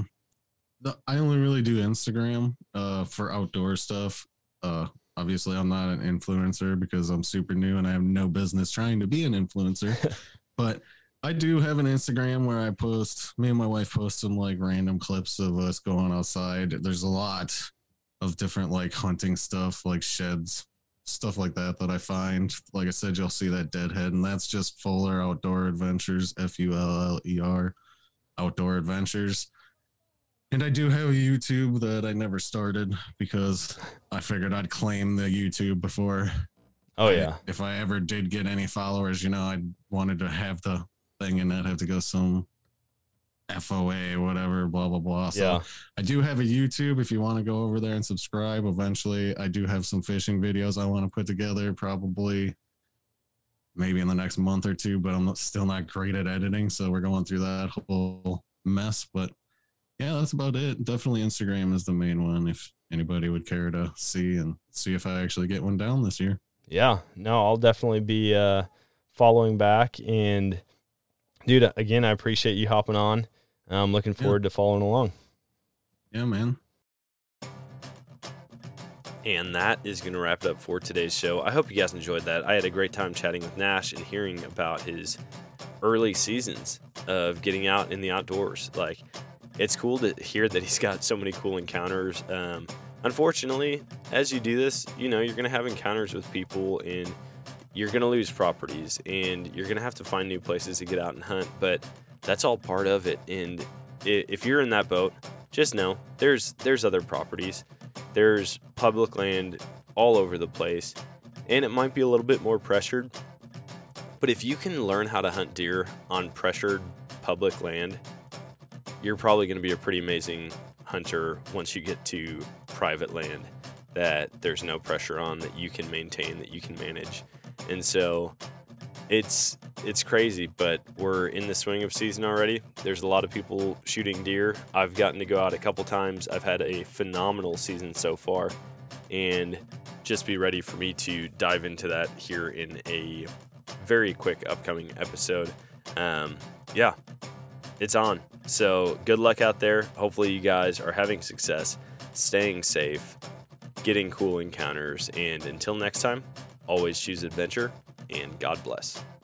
G: I only really do Instagram for outdoor stuff. Obviously, I'm not an influencer because I'm super new and I have no business trying to be an influencer. But I do have an Instagram where I post, me and my wife post some like random clips of us going outside. There's a lot of different like hunting stuff, like sheds, stuff like that I find. Like I said, you'll see that deadhead, and that's just Fuller Outdoor Adventures, Fuller Outdoor Adventures. And I do have a YouTube that I never started because I figured I'd claim the YouTube before.
H: Oh, yeah.
G: If I ever did get any followers, you know, I wanted to have the thing and not have to go some FOA, whatever, blah, blah, blah. So
H: yeah.
G: I do have a YouTube if you want to go over there and subscribe. Eventually, I do have some fishing videos I want to put together, probably maybe in the next month or two, but I'm still not great at editing. So we're going through that whole mess. But yeah, that's about it. Definitely Instagram is the main one if anybody would care to see if I actually get one down this year.
H: Yeah, no, I'll definitely be following back. And dude, again, I appreciate you hopping on. I'm looking forward to following along.
G: Yeah, man.
C: And that is going to wrap it up for today's show. I hope you guys enjoyed that. I had a great time chatting with Nash and hearing about his early seasons of getting out in the outdoors. Like, it's cool to hear that he's got so many cool encounters. unfortunately, as you do this, you're going to have encounters with people, and you're going to lose properties, and you're going to have to find new places to get out and hunt. But that's all part of it. And if you're in that boat, just know there's other properties. There's public land all over the place, and it might be a little bit more pressured. But if you can learn how to hunt deer on pressured public land, you're probably going to be a pretty amazing hunter once you get to private land that there's no pressure on, that you can maintain, that you can manage. And so it's crazy, but we're in the swing of season already. There's a lot of people shooting deer. I've gotten to go out a couple times. I've had a phenomenal season so far, and just be ready for me to dive into that here in a very quick upcoming episode. Yeah, it's on. So good luck out there. Hopefully you guys are having success, staying safe, getting cool encounters, and until next time, always choose adventure, and God bless.